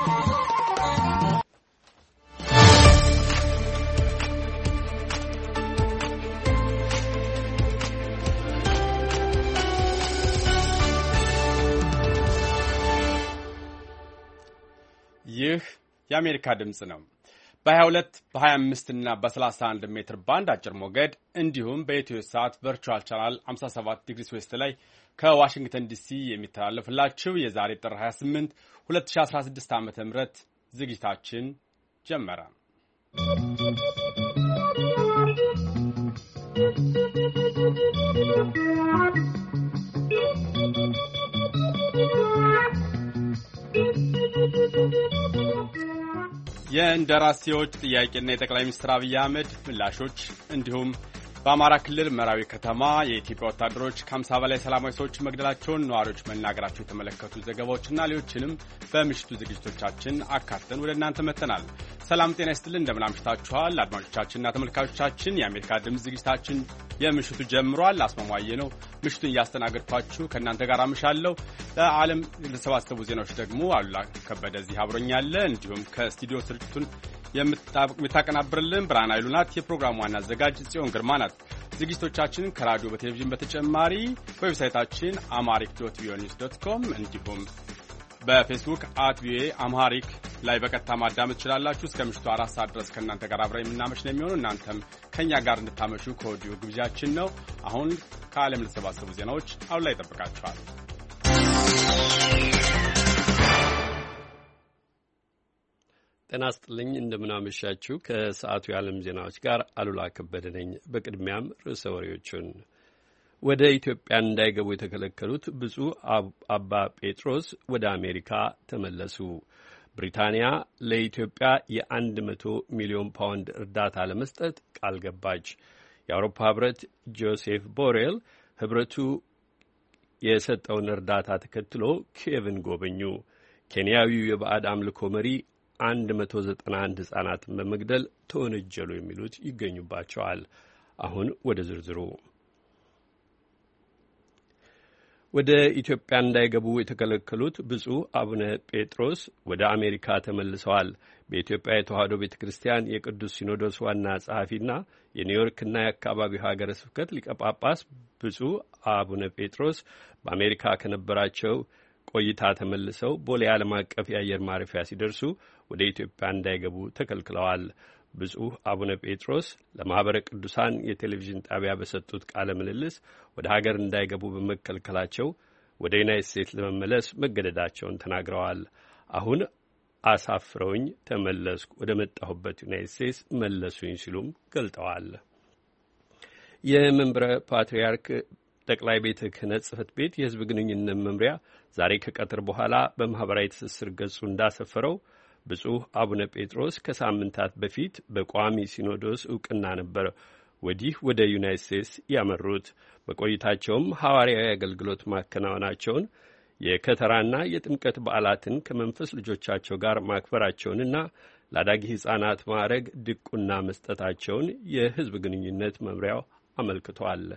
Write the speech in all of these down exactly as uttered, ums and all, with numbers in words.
ይህ የአሜሪካ ድምጽ ነው። በ22 በ25 እና በ31 ሜትር ባንድ አጭር ሞገድ እንዲሁም በኢትዮ ሳት ቨርቹዋል ቻናል ሃምሳ ሰባት ዲግሪ ዌስት ላይ ከዋሽንግተን ዲሲ የሚተላለፍላችሁ የዛሬ ጥር ሃያ ስምንት ሁለት ሺህ አስራ ስድስት ዓመተ ምህረት ዝግጅታችን ጀመረ። የእንደራሴዎች ጥያቄና የጠቅላይ ሚኒስትር አብይ አህመድ ምላሾች እንዲሁም በአማራ ክልል መራዊ ከተማ የኢትዮጵያ ወታደሮች ከሀምሳ በላይ ሰላማዊ ሰዎች መግደላቸውን ነዋሪዎች መናገራቸው የተመለከቱ ዘገባዎችና ሌሎችንም በምሽቱ ዝግጅቶቻችን አካተን ወደ እናንተ መጥተናል። ሰላም ጤና ይስጥልን፣ እንደምን አምሽታችኋል አድማጮቻችንና ተመልካቾቻችን። የአሜሪካ ድምጽ ዝግጅታችን የምሽቱ ጀምሯል። አስማማየ ነው ምሽቱን እያስተናገድኳችሁ ከእናንተ ጋር አምሻለሁ። ለዓለም ለተሰባሰቡ ዜናዎች ደግሞ አሉላ ከበደ እዚህ አብሮኛል። እንዲሁም ከስቱዲዮ ስርጭቱን የምታቀናብርልን ብርሃን ኃይሉ ናት። የፕሮግራሙ ዋና አዘጋጅ ጽዮን ግርማ ናት። ዝግጅቶቻችንን ከራዲዮ በቴሌቪዥን በተጨማሪ በዌብሳይታችን አማሪክ ዶት ቪኦኤ ኒውስ ዶት ኮም እንዲሁም በፌስቡክ አት ቪኦኤ አምሃሪክ ላይ በቀጥታ ማዳመጥ ትችላላችሁ። እስከ ምሽቱ አራት ሰዓት ድረስ ከእናንተ ጋር አብረን የምናመሽ ነው የሚሆነው። እናንተም ከእኛ ጋር እንድታመሹ ከወዲሁ ግብዣችን ነው። አሁን ከዓለም ለተሰባሰቡ ዜናዎች አሉላ ይጠብቃችኋል። ጤና ይስጥልኝ፣ እንደምናመሻችሁ። ከሰዓቱ የዓለም ዜናዎች ጋር አሉላ ከበደ ነኝ። በቅድሚያም ርዕሰ ወሬዎቹን ወደ ኢትዮጵያ እንዳይገቡ የተከለከሉት ብፁዕ አባ ጴጥሮስ ወደ አሜሪካ ተመለሱ። ብሪታንያ ለኢትዮጵያ የአንድ መቶ ሚሊዮን ፓውንድ እርዳታ ለመስጠት ቃል ገባች። የአውሮፓ ህብረት ጆሴፍ ቦሬል ህብረቱ የሰጠውን እርዳታ ተከትሎ ኪየቭን ጎበኙ። ኬንያዊው የባዕድ አምልኮ መሪ አንድ መቶ ዘጠና አንድ ሕፃናትን በመግደል ተወነጀሉ የሚሉት ይገኙባቸዋል። አሁን ወደ ዝርዝሩ። ወደ ኢትዮጵያ እንዳይገቡ የተከለከሉት ብፁዕ አቡነ ጴጥሮስ ወደ አሜሪካ ተመልሰዋል። በኢትዮጵያ የተዋሕዶ ቤተ ክርስቲያን የቅዱስ ሲኖዶስ ዋና ጸሐፊና የኒውዮርክና የአካባቢው ሀገረ ስብከት ሊቀ ጳጳስ ብፁዕ አቡነ ጴጥሮስ በአሜሪካ ከነበራቸው ቆይታ ተመልሰው ቦሌ ዓለም አቀፍ የአየር ማረፊያ ሲደርሱ ወደ ኢትዮጵያ እንዳይገቡ ተከልክለዋል። ብፁዕ አቡነ ጴጥሮስ ለማኅበረ ቅዱሳን የቴሌቪዥን ጣቢያ በሰጡት ቃለ ምልልስ ወደ ሀገር እንዳይገቡ በመከልከላቸው ወደ ዩናይትድ ስቴትስ ለመመለስ መገደዳቸውን ተናግረዋል። አሁን አሳፍረውኝ ተመለስኩ፣ ወደ መጣሁበት ዩናይትድ ስቴትስ መለሱኝ ሲሉም ገልጠዋል። የመንበረ ፓትርያርክ ጠቅላይ ቤተ ክህነት ጽሕፈት ቤት የሕዝብ ግንኙነት መምሪያ ዛሬ ከቀትር በኋላ በማኅበራዊ ትስስር ገጹ እንዳሰፈረው ብፁዕ አቡነ ጴጥሮስ ከሳምንታት በፊት በቋሚ ሲኖዶስ ዕውቅና ነበር ወዲህ ወደ ዩናይትድ ስቴትስ ያመሩት። በቆይታቸውም ሐዋርያዊ አገልግሎት ማከናወናቸውን፣ የከተራና የጥምቀት በዓላትን ከመንፈስ ልጆቻቸው ጋር ማክበራቸውንና ለአዳጊ ሕፃናት ማዕረግ ድቁና መስጠታቸውን የሕዝብ ግንኙነት መምሪያው አመልክቷል።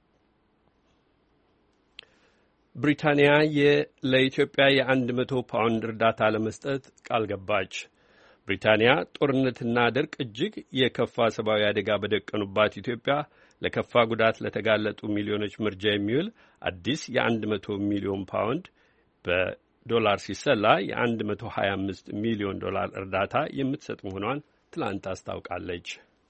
ብሪታንያ ለኢትዮጵያ የአንድ መቶ ፓውንድ እርዳታ ለመስጠት ቃል ገባች። ብሪታንያ ጦርነትና ድርቅ እጅግ የከፋ ሰብአዊ አደጋ በደቀኑባት ኢትዮጵያ ለከፋ ጉዳት ለተጋለጡ ሚሊዮኖች መርጃ የሚውል አዲስ የአንድ መቶ ሚሊዮን ፓውንድ በዶላር ሲሰላ የአንድ መቶ ሀያ አምስት ሚሊዮን ዶላር እርዳታ የምትሰጥ መሆኗን ትላንት አስታውቃለች።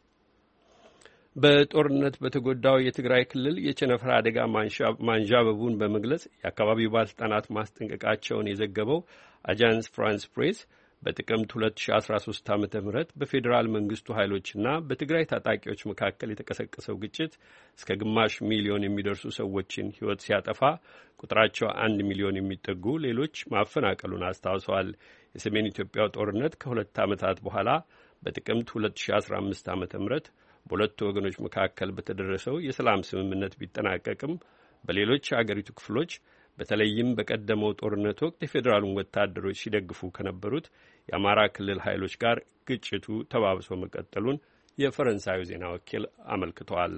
በጦርነት በተጎዳው የትግራይ ክልል የቸነፈር አደጋ ማንዣበቡን በመግለጽ የአካባቢው ባለስልጣናት ማስጠንቀቃቸውን የዘገበው አጃንስ ፍራንስ ፕሬስ በጥቅምት ሁለት ሺህ አስራ ሶስት ዓመተ ምህረት በፌዴራል መንግስቱ ኃይሎችና በትግራይ ታጣቂዎች መካከል የተቀሰቀሰው ግጭት እስከ ግማሽ ሚሊዮን የሚደርሱ ሰዎችን ሕይወት ሲያጠፋ ቁጥራቸው አንድ ሚሊዮን የሚጠጉ ሌሎች ማፈናቀሉን አስታውሰዋል። የሰሜን ኢትዮጵያው ጦርነት ከሁለት ዓመታት በኋላ በጥቅምት ሁለት ሺህ አስራ አምስት ዓመተ ምህረት በሁለቱ ወገኖች መካከል በተደረሰው የሰላም ስምምነት ቢጠናቀቅም በሌሎች የአገሪቱ ክፍሎች በተለይም በቀደመው ጦርነት ወቅት የፌዴራሉን ወታደሮች ሲደግፉ ከነበሩት የአማራ ክልል ኃይሎች ጋር ግጭቱ ተባብሶ መቀጠሉን የፈረንሳዩ ዜና ወኪል አመልክቷል።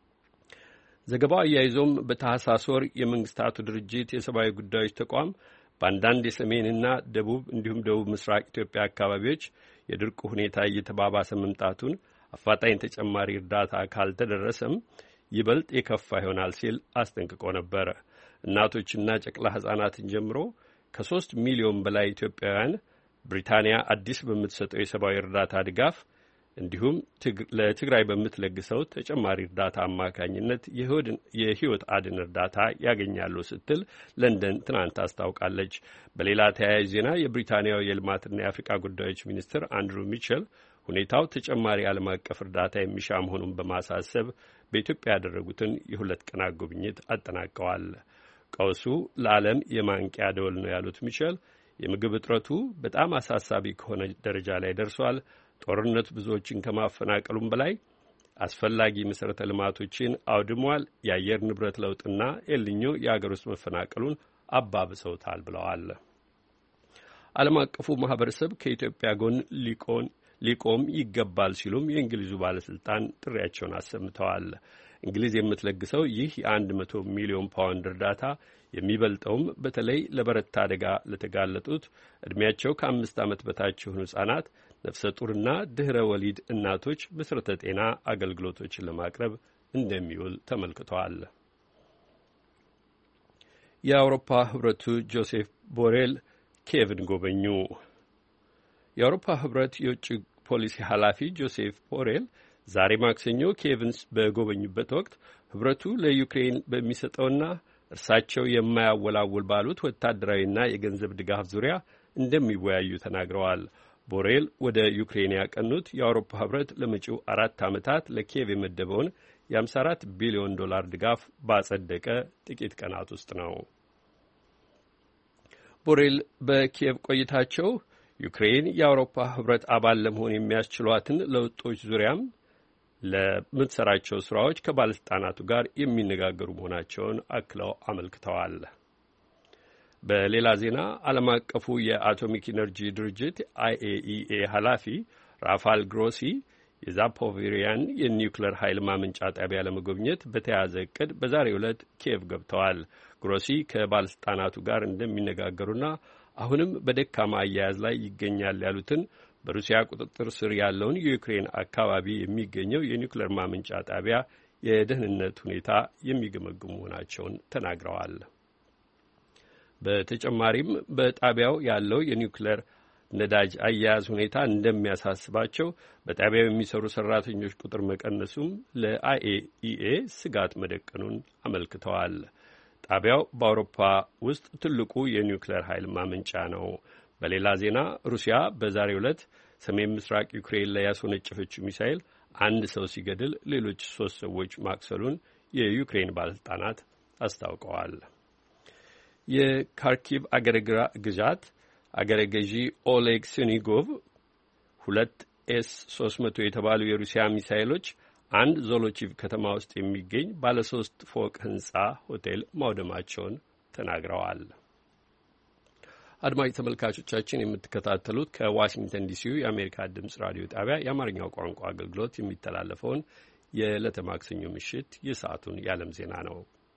ዘገባው አያይዞም በታህሳስ ወር የመንግስታቱ ድርጅት የሰብአዊ ጉዳዮች ተቋም በአንዳንድ የሰሜንና ደቡብ እንዲሁም ደቡብ ምስራቅ ኢትዮጵያ አካባቢዎች የድርቁ ሁኔታ እየተባባሰ መምጣቱን አፋጣኝ ተጨማሪ እርዳታ ካልተደረሰም ይበልጥ የከፋ ይሆናል ሲል አስጠንቅቆ ነበር። እናቶችና ጨቅላ ሕፃናትን ጀምሮ ከሶስት ሚሊዮን በላይ ኢትዮጵያውያን ብሪታንያ አዲስ በምትሰጠው የሰብአዊ እርዳታ ድጋፍ እንዲሁም ለትግራይ በምትለግሰው ተጨማሪ እርዳታ አማካኝነት የሕይወት አድን እርዳታ ያገኛሉ ስትል ለንደን ትናንት አስታውቃለች። በሌላ ተያያዥ ዜና የብሪታንያው የልማትና የአፍሪካ ጉዳዮች ሚኒስትር አንድሩ ሚቸል ሁኔታው ተጨማሪ ዓለም አቀፍ እርዳታ የሚሻ መሆኑን በማሳሰብ በኢትዮጵያ ያደረጉትን የሁለት ቀናት ጉብኝት አጠናቀዋል። ቀውሱ ለዓለም የማንቂያ ደወል ነው ያሉት ሚቸል የምግብ እጥረቱ በጣም አሳሳቢ ከሆነ ደረጃ ላይ ደርሷል። ጦርነት ብዙዎችን ከማፈናቀሉም በላይ አስፈላጊ መሠረተ ልማቶችን አውድሟል። የአየር ንብረት ለውጥና ኤልኒኞ የአገር ውስጥ መፈናቀሉን አባብሰውታል ብለዋል። ዓለም አቀፉ ማህበረሰብ ከኢትዮጵያ ጎን ሊቆን ሊቆም ይገባል ሲሉም የእንግሊዙ ባለስልጣን ጥሪያቸውን አሰምተዋል። እንግሊዝ የምትለግሰው ይህ የአንድ መቶ ሚሊዮን ፓውንድ እርዳታ የሚበልጠውም በተለይ ለበረታ አደጋ ለተጋለጡት ዕድሜያቸው ከአምስት ዓመት በታች የሆኑ ሕፃናት፣ ነፍሰ ጡርና ድህረ ወሊድ እናቶች መሠረተ ጤና አገልግሎቶችን ለማቅረብ እንደሚውል ተመልክተዋል። የአውሮፓ ህብረቱ ጆሴፍ ቦሬል ኪየቭን ጎበኙ። የአውሮፓ ህብረት የውጭ ፖሊሲ ኃላፊ ጆሴፍ ቦሬል ዛሬ ማክሰኞ ኪየቭን በጎበኙበት ወቅት ህብረቱ ለዩክሬን በሚሰጠውና እርሳቸው የማያወላውል ባሉት ወታደራዊና የገንዘብ ድጋፍ ዙሪያ እንደሚወያዩ ተናግረዋል። ቦሬል ወደ ዩክሬን ያቀኑት የአውሮፓ ህብረት ለመጪው አራት ዓመታት ለኪየቭ የመደበውን የሃምሳ አራት ቢሊዮን ዶላር ድጋፍ ባጸደቀ ጥቂት ቀናት ውስጥ ነው። ቦሬል በኪየቭ ቆይታቸው ዩክሬን የአውሮፓ ህብረት አባል ለመሆን የሚያስችሏትን ለውጦች ዙሪያም ለምትሰራቸው ስራዎች ከባለስልጣናቱ ጋር የሚነጋገሩ መሆናቸውን አክለው አመልክተዋል። በሌላ ዜና ዓለም አቀፉ የአቶሚክ ኢነርጂ ድርጅት አይኤኢኤ ኃላፊ ራፋል ግሮሲ የዛፖሪዥያን የኒውክሌር ኃይል ማመንጫ ጣቢያ ለመጎብኘት በተያያዘ እቅድ በዛሬው ዕለት ኪየቭ ገብተዋል። ግሮሲ ከባለስልጣናቱ ጋር እንደሚነጋገሩና አሁንም በደካማ አያያዝ ላይ ይገኛል ያሉትን በሩሲያ ቁጥጥር ስር ያለውን የዩክሬን አካባቢ የሚገኘው የኒውክሌር ማመንጫ ጣቢያ የደህንነት ሁኔታ የሚገመግሙ መሆናቸውን ተናግረዋል። በተጨማሪም በጣቢያው ያለው የኒውክሌር ነዳጅ አያያዝ ሁኔታ እንደሚያሳስባቸው፣ በጣቢያው የሚሰሩ ሰራተኞች ቁጥር መቀነሱም ለአይኤኢኤ ስጋት መደቀኑን አመልክተዋል። ጣቢያው በአውሮፓ ውስጥ ትልቁ የኒውክሌር ኃይል ማመንጫ ነው። በሌላ ዜና ሩሲያ በዛሬው ዕለት ሰሜን ምስራቅ ዩክሬን ላይ ያስወነጨፈችው ሚሳኤል አንድ ሰው ሲገድል ሌሎች ሶስት ሰዎች ማቁሰሉን የዩክሬን ባለስልጣናት አስታውቀዋል። የካርኪቭ አገረ ግዛት አገረ ገዢ ኦሌግ ሲኒጎቭ ሁለት ኤስ ሶስት መቶ የተባሉ የሩሲያ ሚሳኤሎች አንድ ዞሎቺቭ ከተማ ውስጥ የሚገኝ ባለሶስት ፎቅ ህንጻ ሆቴል ማውደማቸውን ተናግረዋል። አድማጭ ተመልካቾቻችን የምትከታተሉት ከዋሽንግተን ዲሲው የአሜሪካ ድምጽ ራዲዮ ጣቢያ የአማርኛው ቋንቋ አገልግሎት የሚተላለፈውን የዕለተ ማክሰኞ ምሽት የሰዓቱን የዓለም ዜና ነው።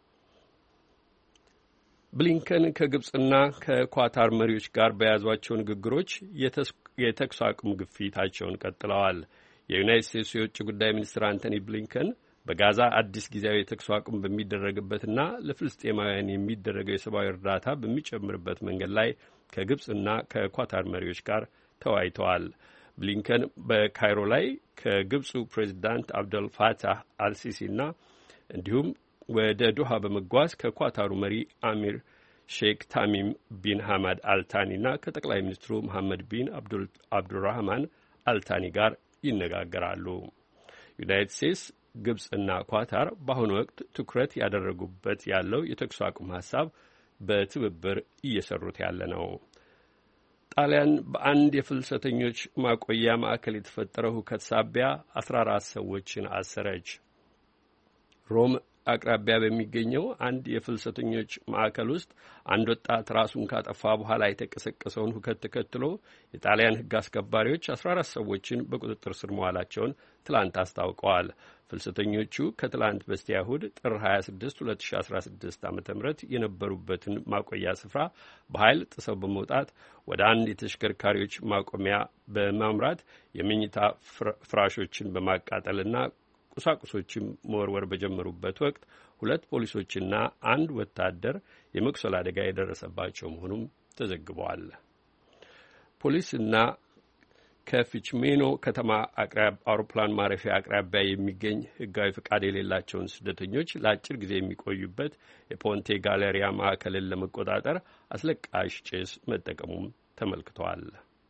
ብሊንከን ከግብጽና ከኳታር መሪዎች ጋር በያዟቸው ንግግሮች የተኩስ አቁም ግፊታቸውን ቀጥለዋል። የዩናይትድ ስቴትስ የውጭ ጉዳይ ሚኒስትር አንቶኒ ብሊንከን በጋዛ አዲስ ጊዜያዊ የተኩስ አቁም በሚደረግበትና ለፍልስጤማውያን የሚደረገው የሰብአዊ እርዳታ በሚጨምርበት መንገድ ላይ ከግብጽና ከኳታር መሪዎች ጋር ተወያይተዋል። ብሊንከን በካይሮ ላይ ከግብጹ ፕሬዚዳንት አብደል ፋታህ አልሲሲና እንዲሁም ወደ ዶሃ በመጓዝ ከኳታሩ መሪ አሚር ሼክ ታሚም ቢን ሐማድ አልታኒና ከጠቅላይ ሚኒስትሩ መሐመድ ቢን አብዱራህማን አልታኒ ጋር ይነጋገራሉ። ዩናይትድ ስቴትስ፣ ግብጽና ኳታር በአሁኑ ወቅት ትኩረት ያደረጉበት ያለው የተኩስ አቁም ሀሳብ በትብብር እየሰሩት ያለ ነው። ጣሊያን በአንድ የፍልሰተኞች ማቆያ ማዕከል የተፈጠረው ሁከት ሳቢያ አስራ አራት ሰዎችን አሰረች። ሮም አቅራቢያ በሚገኘው አንድ የፍልሰተኞች ማዕከል ውስጥ አንድ ወጣት ራሱን ካጠፋ በኋላ የተቀሰቀሰውን ሁከት ተከትሎ የጣሊያን ሕግ አስከባሪዎች አስራ አራት ሰዎችን በቁጥጥር ስር መዋላቸውን ትላንት አስታውቀዋል። ፍልሰተኞቹ ከትላንት በስቲያ እሁድ ጥር ሀያ ስድስት ሁለት ሺ አስራ ስድስት ዓመተ ምህረት የነበሩበትን ማቆያ ስፍራ በኃይል ጥሰው በመውጣት ወደ አንድ የተሽከርካሪዎች ማቆሚያ በማምራት የመኝታ ፍራሾችን በማቃጠልና ቁሳቁሶችን መወርወር በጀመሩበት ወቅት ሁለት ፖሊሶችና አንድ ወታደር የመቁሰል አደጋ የደረሰባቸው መሆኑም ተዘግበዋል። ፖሊስና ከፊችሜኖ ከተማ አቅራብ አውሮፕላን ማረፊያ አቅራቢያ የሚገኝ ሕጋዊ ፈቃድ የሌላቸውን ስደተኞች ለአጭር ጊዜ የሚቆዩበት የፖንቴ ጋሌሪያ ማዕከልን ለመቆጣጠር አስለቃሽ ጭስ መጠቀሙም ተመልክተዋል።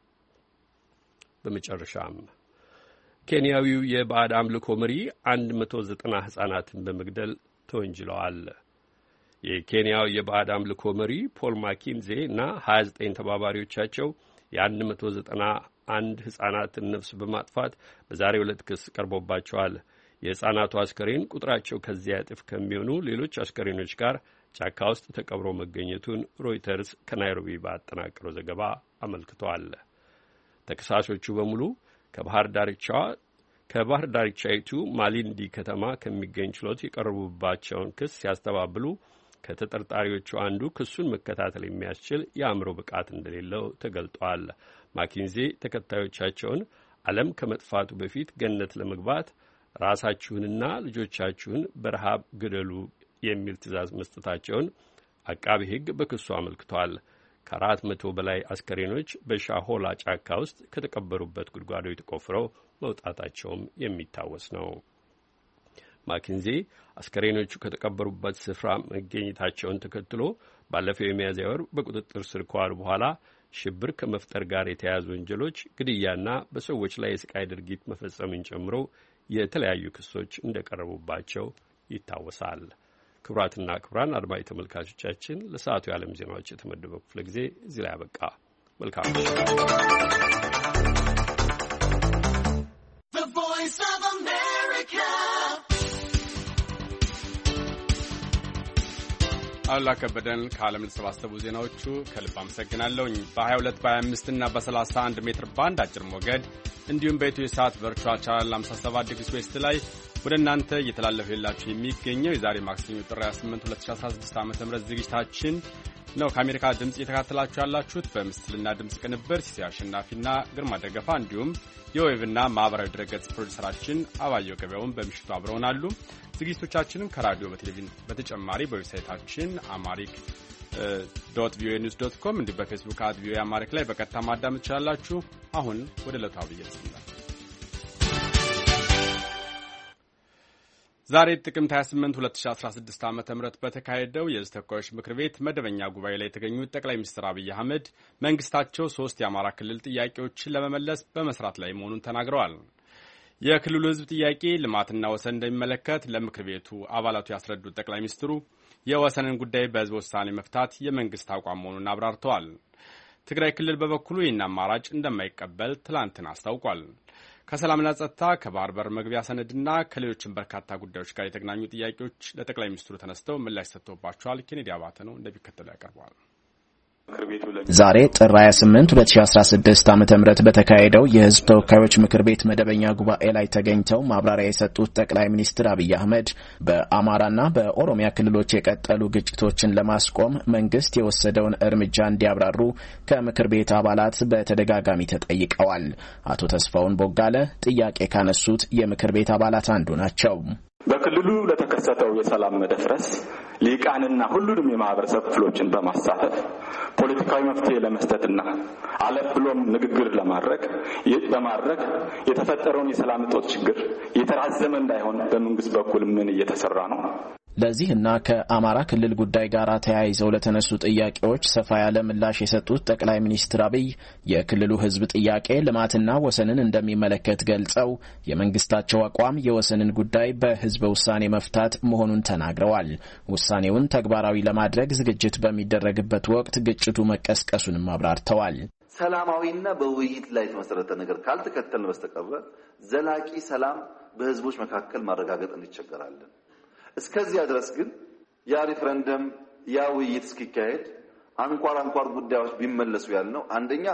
በመጨረሻም ኬንያዊው የባዕድ አምልኮ መሪ አንድ መቶ ዘጠና ሕፃናትን በመግደል ተወንጅለዋል። የኬንያው የባዕድ አምልኮ መሪ ፖል ማኪንዜ እና ሀያ ዘጠኝ ተባባሪዎቻቸው የአንድ መቶ ዘጠና አንድ ሕፃናትን ነፍስ በማጥፋት በዛሬው ዕለት ክስ ቀርቦባቸዋል። የሕፃናቱ አስከሬን ቁጥራቸው ከዚያ እጥፍ ከሚሆኑ ሌሎች አስከሬኖች ጋር ጫካ ውስጥ ተቀብሮ መገኘቱን ሮይተርስ ከናይሮቢ ባጠናቀረው ዘገባ አመልክቷል። ተከሳሾቹ በሙሉ ከባህር ዳርቻዋ ከባህር ዳርቻይቱ ማሊንዲ ከተማ ከሚገኝ ችሎት የቀረቡባቸውን ክስ ሲያስተባብሉ ከተጠርጣሪዎቹ አንዱ ክሱን መከታተል የሚያስችል የአእምሮ ብቃት እንደሌለው ተገልጧል። ማኪንዜ ተከታዮቻቸውን ዓለም ከመጥፋቱ በፊት ገነት ለመግባት ራሳችሁንና ልጆቻችሁን በረሃብ ግደሉ የሚል ትዕዛዝ መስጠታቸውን አቃቤ ሕግ በክሱ አመልክቷል። ከአራት መቶ በላይ አስከሬኖች በሻሆላ ጫካ ውስጥ ከተቀበሩበት ጉድጓዶች ተቆፍረው መውጣታቸውም የሚታወስ ነው። ማኪንዜ አስከሬኖቹ ከተቀበሩበት ስፍራ መገኘታቸውን ተከትሎ ባለፈው የሚያዝያ ወር በቁጥጥር ስር ከዋሉ በኋላ ሽብር ከመፍጠር ጋር የተያያዙ ወንጀሎች፣ ግድያና በሰዎች ላይ የስቃይ ድርጊት መፈጸምን ጨምሮ የተለያዩ ክሶች እንደቀረቡባቸው ይታወሳል። ክቡራትና ክቡራን አድማጭ ተመልካቾቻችን ለሰዓቱ የዓለም ዜናዎች የተመደበው ክፍለ ጊዜ እዚህ ላይ አበቃ። መልካም አሉላ ከበደን ከዓለም ለተሰባሰቡ ዜናዎቹ ከልብ አመሰግናለሁኝ። በሀያ ሁለት በሀያ አምስት እና በሰላሳ አንድ ሜትር ባንድ አጭር ሞገድ እንዲሁም በኢትዮ ሰዓት ቨርቹዋል ቻናል ሃምሳ ሰባት ዲግሪ ዌስት ላይ ወደ እናንተ እየተላለፈ ያላችሁ የሚገኘው የዛሬ ማክሰኞ ጥር ሃያ ስምንት ሁለት ሺ አስራ ስድስት ዓመተ ምህረት ዝግጅታችን ነው። ከአሜሪካ ድምጽ እየተከታተላችሁ ያላችሁት በምስልና ድምጽ ቅንብር ሲሳይ አሸናፊና ግርማ ደገፋ እንዲሁም የዌብና ማህበራዊ ድረገጽ ፕሮዲውሰራችን አባየው ገበያውን በምሽቱ አብረውናሉ። ዝግጅቶቻችንም ከራዲዮ በቴሌቪዥን በተጨማሪ በዌብሳይታችን አማሪክ ዶት ቪኦኤ ኒውስ ዶት ኮም እንዲሁም በፌስቡክ አት ቪኦኤ አማሪክ ላይ በቀጥታ ማዳመጥ ትችላላችሁ። አሁን ወደ ዕለታዊ ይዘት ዛሬ ጥቅምት ሃያ ስምንት ሁለት ሺ አስራ ስድስት ዓመተ ምህረት በተካሄደው የሕዝብ ተወካዮች ምክር ቤት መደበኛ ጉባኤ ላይ የተገኙት ጠቅላይ ሚኒስትር አብይ አህመድ መንግስታቸው ሶስት የአማራ ክልል ጥያቄዎችን ለመመለስ በመስራት ላይ መሆኑን ተናግረዋል። የክልሉ ሕዝብ ጥያቄ ልማትና ወሰን እንደሚመለከት ለምክር ቤቱ አባላቱ ያስረዱት ጠቅላይ ሚኒስትሩ የወሰንን ጉዳይ በሕዝብ ውሳኔ መፍታት የመንግስት አቋም መሆኑን አብራርተዋል። ትግራይ ክልል በበኩሉ ይህን አማራጭ እንደማይቀበል ትላንትን አስታውቋል። ከሰላምና ጸጥታ፣ ከባህር በር መግቢያ ሰነድና ከሌሎችም በርካታ ጉዳዮች ጋር የተገናኙ ጥያቄዎች ለጠቅላይ ሚኒስትሩ ተነስተው ምላሽ ሰጥቶባቸዋል። ኬኔዲ አባተ ነው እንደሚከተለው ያቀርበዋል። ዛሬ ጥር ሃያ ስምንት ሁለት ሺ አስራ ስድስት ዓመተ ምህረት በተካሄደው የህዝብ ተወካዮች ምክር ቤት መደበኛ ጉባኤ ላይ ተገኝተው ማብራሪያ የሰጡት ጠቅላይ ሚኒስትር አብይ አህመድ በአማራና በኦሮሚያ ክልሎች የቀጠሉ ግጭቶችን ለማስቆም መንግስት የወሰደውን እርምጃ እንዲያብራሩ ከምክር ቤት አባላት በተደጋጋሚ ተጠይቀዋል። አቶ ተስፋውን ቦጋለ ጥያቄ ካነሱት የምክር ቤት አባላት አንዱ ናቸው። በክልሉ ለተከሰተው የሰላም መደፍረስ ሊቃንና ሁሉንም የማህበረሰብ ክፍሎችን በማሳተፍ ፖለቲካዊ መፍትሄ ለመስጠትና አለፍ ብሎም ንግግር ለማድረግ በማድረግ የተፈጠረውን የሰላም እጦት ችግር የተራዘመ እንዳይሆን በመንግስት በኩል ምን እየተሰራ ነው? ለዚህና ከአማራ ክልል ጉዳይ ጋር ተያይዘው ለተነሱ ጥያቄዎች ሰፋ ያለ ምላሽ የሰጡት ጠቅላይ ሚኒስትር አብይ የክልሉ ህዝብ ጥያቄ ልማትና ወሰንን እንደሚመለከት ገልጸው የመንግስታቸው አቋም የወሰንን ጉዳይ በህዝበ ውሳኔ መፍታት መሆኑን ተናግረዋል። ውሳኔውን ተግባራዊ ለማድረግ ዝግጅት በሚደረግበት ወቅት ግጭቱ መቀስቀሱንም አብራርተዋል። ሰላማዊና በውይይት ላይ የተመሰረተ ነገር ካልተከተልን በስተቀር ዘላቂ ሰላም በህዝቦች መካከል ማረጋገጥ እንቸገራለን። እስከዚያ ድረስ ግን ያ ሪፈረንደም ያ ውይይት እስኪካሄድ አንኳር አንኳር ጉዳዮች ቢመለሱ ያልነው አንደኛ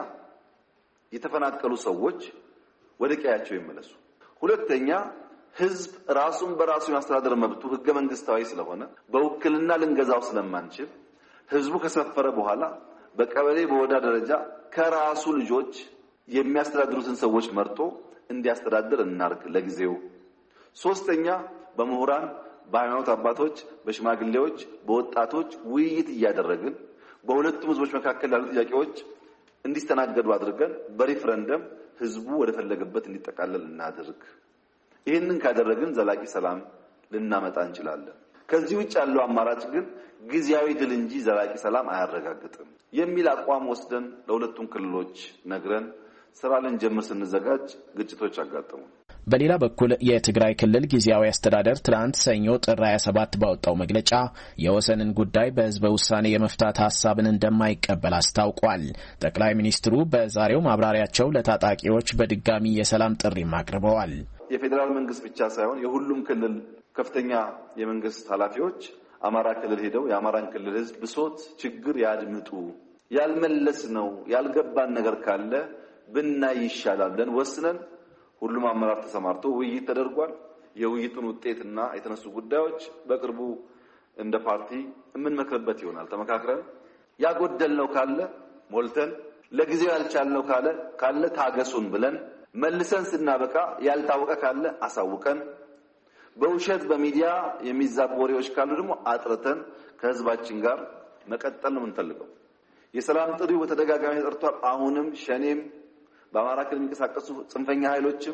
የተፈናቀሉ ሰዎች ወደ ቀያቸው ይመለሱ፣ ሁለተኛ ህዝብ ራሱን በራሱ ማስተዳደር መብቱ ህገ መንግስታዊ ስለሆነ በውክልና ልንገዛው ስለማንችል ህዝቡ ከሰፈረ በኋላ በቀበሌ በወረዳ ደረጃ ከራሱ ልጆች የሚያስተዳድሩትን ሰዎች መርጦ እንዲያስተዳድር እናርግ ለጊዜው። ሶስተኛ በመሁራን በሃይማኖት አባቶች በሽማግሌዎች በወጣቶች ውይይት እያደረግን በሁለቱም ህዝቦች መካከል ያሉ ጥያቄዎች እንዲስተናገዱ አድርገን በሪፈረንደም ህዝቡ ወደ ፈለገበት እንዲጠቃለል እናድርግ። ይህንን ካደረግን ዘላቂ ሰላም ልናመጣ እንችላለን። ከዚህ ውጭ ያለው አማራጭ ግን ጊዜያዊ ድል እንጂ ዘላቂ ሰላም አያረጋግጥም የሚል አቋም ወስደን ለሁለቱም ክልሎች ነግረን ስራ ልንጀምር ስንዘጋጅ ግጭቶች አጋጠሙ። በሌላ በኩል የትግራይ ክልል ጊዜያዊ አስተዳደር ትናንት ሰኞ ጥር ሃያ ሰባት ባወጣው መግለጫ የወሰንን ጉዳይ በህዝበ ውሳኔ የመፍታት ሐሳብን እንደማይቀበል አስታውቋል። ጠቅላይ ሚኒስትሩ በዛሬው ማብራሪያቸው ለታጣቂዎች በድጋሚ የሰላም ጥሪም አቅርበዋል። የፌዴራል መንግስት ብቻ ሳይሆን የሁሉም ክልል ከፍተኛ የመንግስት ኃላፊዎች አማራ ክልል ሄደው የአማራን ክልል ህዝብ ብሶት ችግር ያድምጡ፣ ያልመለስ ነው ያልገባን ነገር ካለ ብናይ ይሻላል ብለን ወስነን ሁሉም አመራር ተሰማርቶ ውይይት ተደርጓል። የውይይቱን ውጤትና የተነሱ ጉዳዮች በቅርቡ እንደ ፓርቲ የምንመክርበት ይሆናል። ተመካክረን ያጎደልነው ካለ ሞልተን ለጊዜው ያልቻልነው ካለ ካለ ታገሱን ብለን መልሰን ስናበቃ ያልታወቀ ካለ አሳውቀን በውሸት በሚዲያ የሚዛቡ ወሬዎች ካሉ ደግሞ አጥርተን ከህዝባችን ጋር መቀጠል ነው የምንፈልገው። የሰላም ጥሪው በተደጋጋሚ ተጠርቷል። አሁንም ሸኔም በአማራ ክልል የሚንቀሳቀሱ ጽንፈኛ ኃይሎችም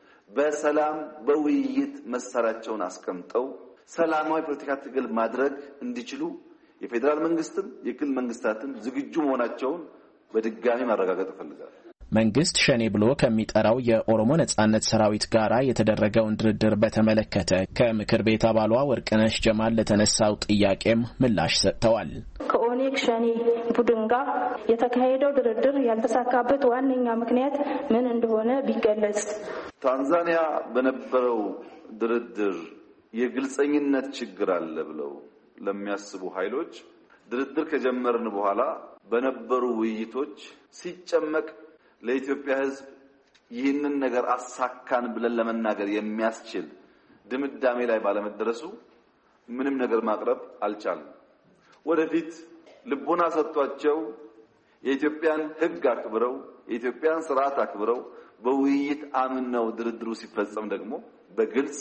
በሰላም በውይይት መሳሪያቸውን አስቀምጠው ሰላማዊ ፖለቲካ ትግል ማድረግ እንዲችሉ የፌዴራል መንግስትም የክልል መንግስታትም ዝግጁ መሆናቸውን በድጋሚ ማረጋገጥ እፈልጋለሁ። መንግስት ሸኔ ብሎ ከሚጠራው የኦሮሞ ነጻነት ሰራዊት ጋር የተደረገውን ድርድር በተመለከተ ከምክር ቤት አባሏ ወርቅነሽ ጀማል ለተነሳው ጥያቄም ምላሽ ሰጥተዋል። ከኦኔግ ሸኔ ቡድን ጋር የተካሄደው ድርድር ያልተሳካበት ዋነኛ ምክንያት ምን እንደሆነ ቢገለጽ። ታንዛኒያ በነበረው ድርድር የግልጸኝነት ችግር አለ ብለው ለሚያስቡ ኃይሎች ድርድር ከጀመርን በኋላ በነበሩ ውይይቶች ሲጨመቅ ለኢትዮጵያ ህዝብ ይህንን ነገር አሳካን ብለን ለመናገር የሚያስችል ድምዳሜ ላይ ባለመደረሱ ምንም ነገር ማቅረብ አልቻለም። ወደፊት ልቦና ሰጥቷቸው የኢትዮጵያን ህግ አክብረው የኢትዮጵያን ስርዓት አክብረው በውይይት አምነው ድርድሩ ሲፈጸም ደግሞ በግልጽ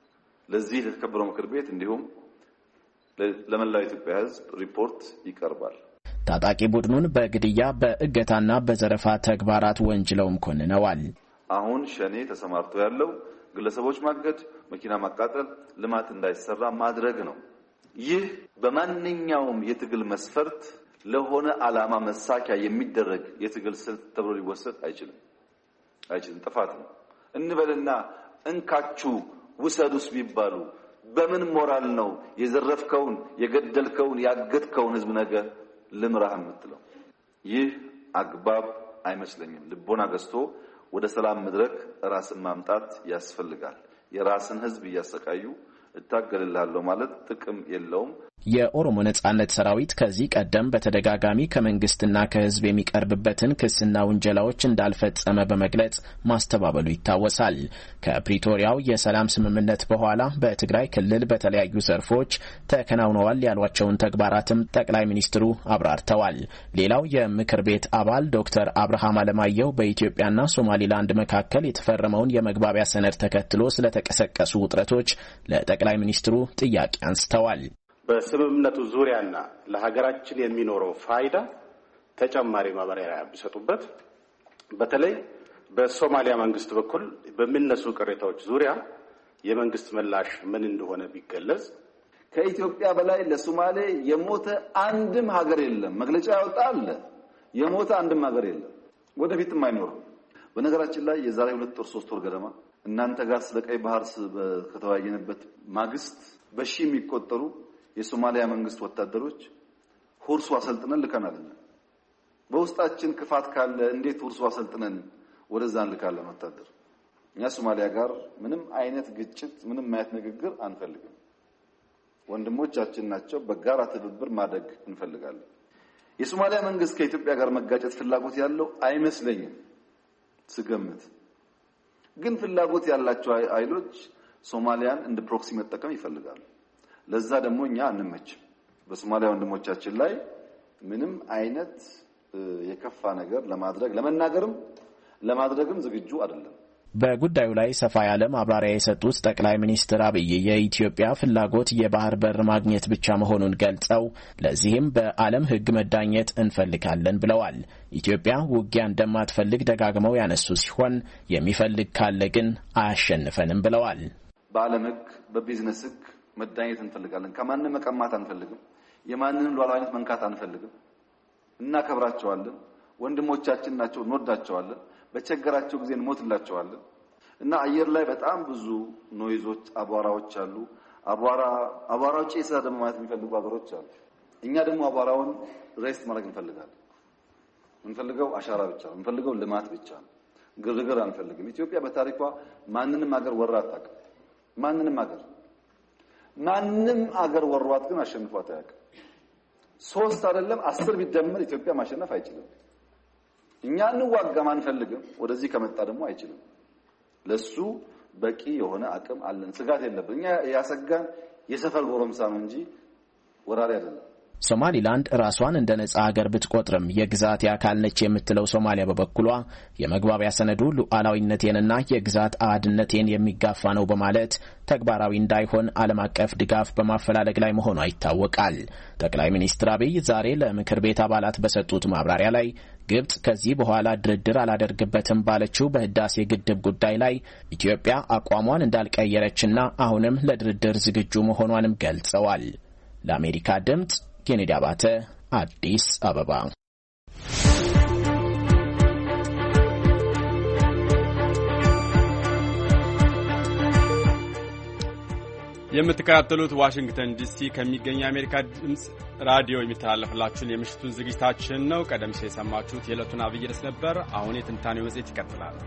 ለዚህ ለተከበረው ምክር ቤት እንዲሁም ለመላው ኢትዮጵያ ህዝብ ሪፖርት ይቀርባል። ታጣቂ ቡድኑን በግድያ በእገታና በዘረፋ ተግባራት ወንጅለውም ኮንነዋል። አሁን ሸኔ ተሰማርቶ ያለው ግለሰቦች ማገድ፣ መኪና ማቃጠል፣ ልማት እንዳይሰራ ማድረግ ነው። ይህ በማንኛውም የትግል መስፈርት ለሆነ ዓላማ መሳኪያ የሚደረግ የትግል ስልት ተብሎ ሊወሰድ አይችልም አይችልም ጥፋት ነው እንበልና እንካችሁ ውሰዱስ ቢባሉ በምን ሞራል ነው የዘረፍከውን የገደልከውን ያገትከውን ህዝብ ነገር ልምራህ የምትለው? ይህ አግባብ አይመስለኝም። ልቦና ገዝቶ ወደ ሰላም መድረክ ራስን ማምጣት ያስፈልጋል። የራስን ህዝብ እያሰቃዩ እታገልልሃለሁ ማለት ጥቅም የለውም። የኦሮሞ ነጻነት ሰራዊት ከዚህ ቀደም በተደጋጋሚ ከመንግስትና ከህዝብ የሚቀርብበትን ክስና ውንጀላዎች እንዳልፈጸመ በመግለጽ ማስተባበሉ ይታወሳል። ከፕሪቶሪያው የሰላም ስምምነት በኋላ በትግራይ ክልል በተለያዩ ዘርፎች ተከናውነዋል ያሏቸውን ተግባራትም ጠቅላይ ሚኒስትሩ አብራርተዋል። ሌላው የምክር ቤት አባል ዶክተር አብርሃም አለማየሁ በኢትዮጵያና ሶማሊላንድ መካከል የተፈረመውን የመግባቢያ ሰነድ ተከትሎ ስለተቀሰቀሱ ውጥረቶች ለጠቅላይ ሚኒስትሩ ጥያቄ አንስተዋል። በስምምነቱ ዙሪያና ለሀገራችን የሚኖረው ፋይዳ ተጨማሪ ማብራሪያ ቢሰጡበት፣ በተለይ በሶማሊያ መንግስት በኩል በሚነሱ ቅሬታዎች ዙሪያ የመንግስት ምላሽ ምን እንደሆነ ቢገለጽ። ከኢትዮጵያ በላይ ለሶማሌ የሞተ አንድም ሀገር የለም። መግለጫ ያወጣል። የሞተ አንድም ሀገር የለም፣ ወደፊትም አይኖርም። በነገራችን ላይ የዛሬ ሁለት ወር ሶስት ወር ገደማ እናንተ ጋር ስለ ቀይ ባህር ከተወያየንበት ማግስት በሺ የሚቆጠሩ የሶማሊያ መንግስት ወታደሮች ሁርሱ አሰልጥነን ልከናል። በውስጣችን ክፋት ካለ እንዴት ሁርሱ አሰልጥነን ወደዛ እንልካለን ወታደር? እኛ ሶማሊያ ጋር ምንም አይነት ግጭት ምንም አይነት ንግግር አንፈልግም። ወንድሞቻችን ናቸው። በጋራ ትብብር ማደግ እንፈልጋለን። የሶማሊያ መንግስት ከኢትዮጵያ ጋር መጋጨት ፍላጎት ያለው አይመስለኝም ስገምት። ግን ፍላጎት ያላቸው ኃይሎች ሶማሊያን እንደ ፕሮክሲ መጠቀም ይፈልጋሉ። ለዛ ደግሞ እኛ አንመችም። በሶማሊያ ወንድሞቻችን ላይ ምንም አይነት የከፋ ነገር ለማድረግ ለመናገርም ለማድረግም ዝግጁ አይደለም። በጉዳዩ ላይ ሰፋ ያለ ማብራሪያ የሰጡት ጠቅላይ ሚኒስትር አብይ የኢትዮጵያ ፍላጎት የባህር በር ማግኘት ብቻ መሆኑን ገልጸው ለዚህም በዓለም ሕግ መዳኘት እንፈልጋለን ብለዋል። ኢትዮጵያ ውጊያ እንደማትፈልግ ደጋግመው ያነሱ ሲሆን የሚፈልግ ካለ ግን አያሸንፈንም ብለዋል። በዓለም ሕግ በቢዝነስ ሕግ መዳኘት እንፈልጋለን። ከማንም መቀማት አንፈልግም። የማንንም ሉዓላዊነት መንካት አንፈልግም። እናከብራቸዋለን። ወንድሞቻችን ናቸው፣ እንወዳቸዋለን። በቸገራቸው ጊዜ እንሞትላቸዋለን። እና አየር ላይ በጣም ብዙ ኖይዞች አቧራዎች አሉ። አቧራ አቧራው ጭስ ደግሞ ማለት የሚፈልጉ ሀገሮች አሉ። እኛ ደግሞ አቧራውን ሬስት ማድረግ እንፈልጋለን። እንፈልገው አሻራ ብቻ ነው። እንፈልገው ልማት ብቻ ነው። ግርግር አንፈልግም። ኢትዮጵያ በታሪኳ ማንንም ሀገር ወራ አታውቅም። ማንንም ሀገር ማንንም ሀገር ወሯት ግን አሸንፏት አያውቅም። ሶስት አይደለም አስር ቢደመር ኢትዮጵያ ማሸነፍ አይችልም። እኛ እንዋጋም አንፈልግም። ወደዚህ ከመጣ ደግሞ አይችልም። ለሱ በቂ የሆነ አቅም አለን። ስጋት የለብን። እኛ ያሰጋን የሰፈር ጎረምሳ ነው እንጂ ወራሪ አይደለም። ሶማሊላንድ ራሷን እንደ ነጻ ሀገር ብትቆጥርም የግዛት አካል ነች የምትለው ሶማሊያ በበኩሏ የመግባቢያ ሰነዱ ሉዓላዊነቴንና የግዛት አህድነቴን የሚጋፋ ነው በማለት ተግባራዊ እንዳይሆን ዓለም አቀፍ ድጋፍ በማፈላለግ ላይ መሆኗ ይታወቃል። ጠቅላይ ሚኒስትር አብይ ዛሬ ለምክር ቤት አባላት በሰጡት ማብራሪያ ላይ ግብጽ ከዚህ በኋላ ድርድር አላደርግበትም ባለችው በህዳሴ ግድብ ጉዳይ ላይ ኢትዮጵያ አቋሟን እንዳልቀየረችና አሁንም ለድርድር ዝግጁ መሆኗንም ገልጸዋል። ለአሜሪካ ድምጽ ኬኔዲ አባተ አዲስ አበባ። የምትከታተሉት ዋሽንግተን ዲሲ ከሚገኘው የአሜሪካ ድምጽ ራዲዮ የሚተላለፍላችሁን የምሽቱን ዝግጅታችን ነው። ቀደም ሲል የሰማችሁት የዕለቱን አብይ ርዕስ ነበር። አሁን የትንታኔው መጽሔት ይቀጥላል።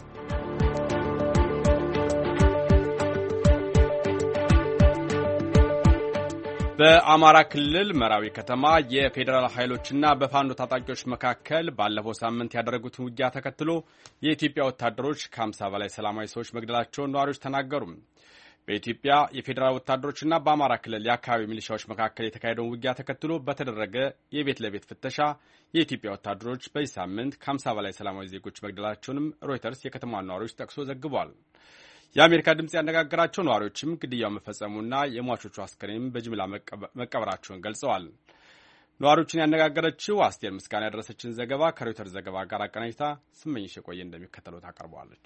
በአማራ ክልል መራዊ ከተማ የፌዴራል ኃይሎችና በፋኖ ታጣቂዎች መካከል ባለፈው ሳምንት ያደረጉትን ውጊያ ተከትሎ የኢትዮጵያ ወታደሮች ከሀምሳ በላይ ሰላማዊ ሰዎች መግደላቸውን ነዋሪዎች ተናገሩ። በኢትዮጵያ የፌዴራል ወታደሮችና በአማራ ክልል የአካባቢ ሚሊሻዎች መካከል የተካሄደውን ውጊያ ተከትሎ በተደረገ የቤት ለቤት ፍተሻ የኢትዮጵያ ወታደሮች በዚህ ሳምንት ከሀምሳ በላይ ሰላማዊ ዜጎች መግደላቸውንም ሮይተርስ የከተማዋን ነዋሪዎች ጠቅሶ ዘግቧል። የአሜሪካ ድምጽ ያነጋገራቸው ነዋሪዎችም ግድያው መፈጸሙና የሟቾቹ አስከሬንም በጅምላ መቀበራቸውን ገልጸዋል። ነዋሪዎችን ያነጋገረችው አስቴር ምስጋና ያደረሰችን ዘገባ ከሮይተርስ ዘገባ ጋር አቀናጅታ ስመኝሽ የቆየ እንደሚከተለው ታቀርበዋለች።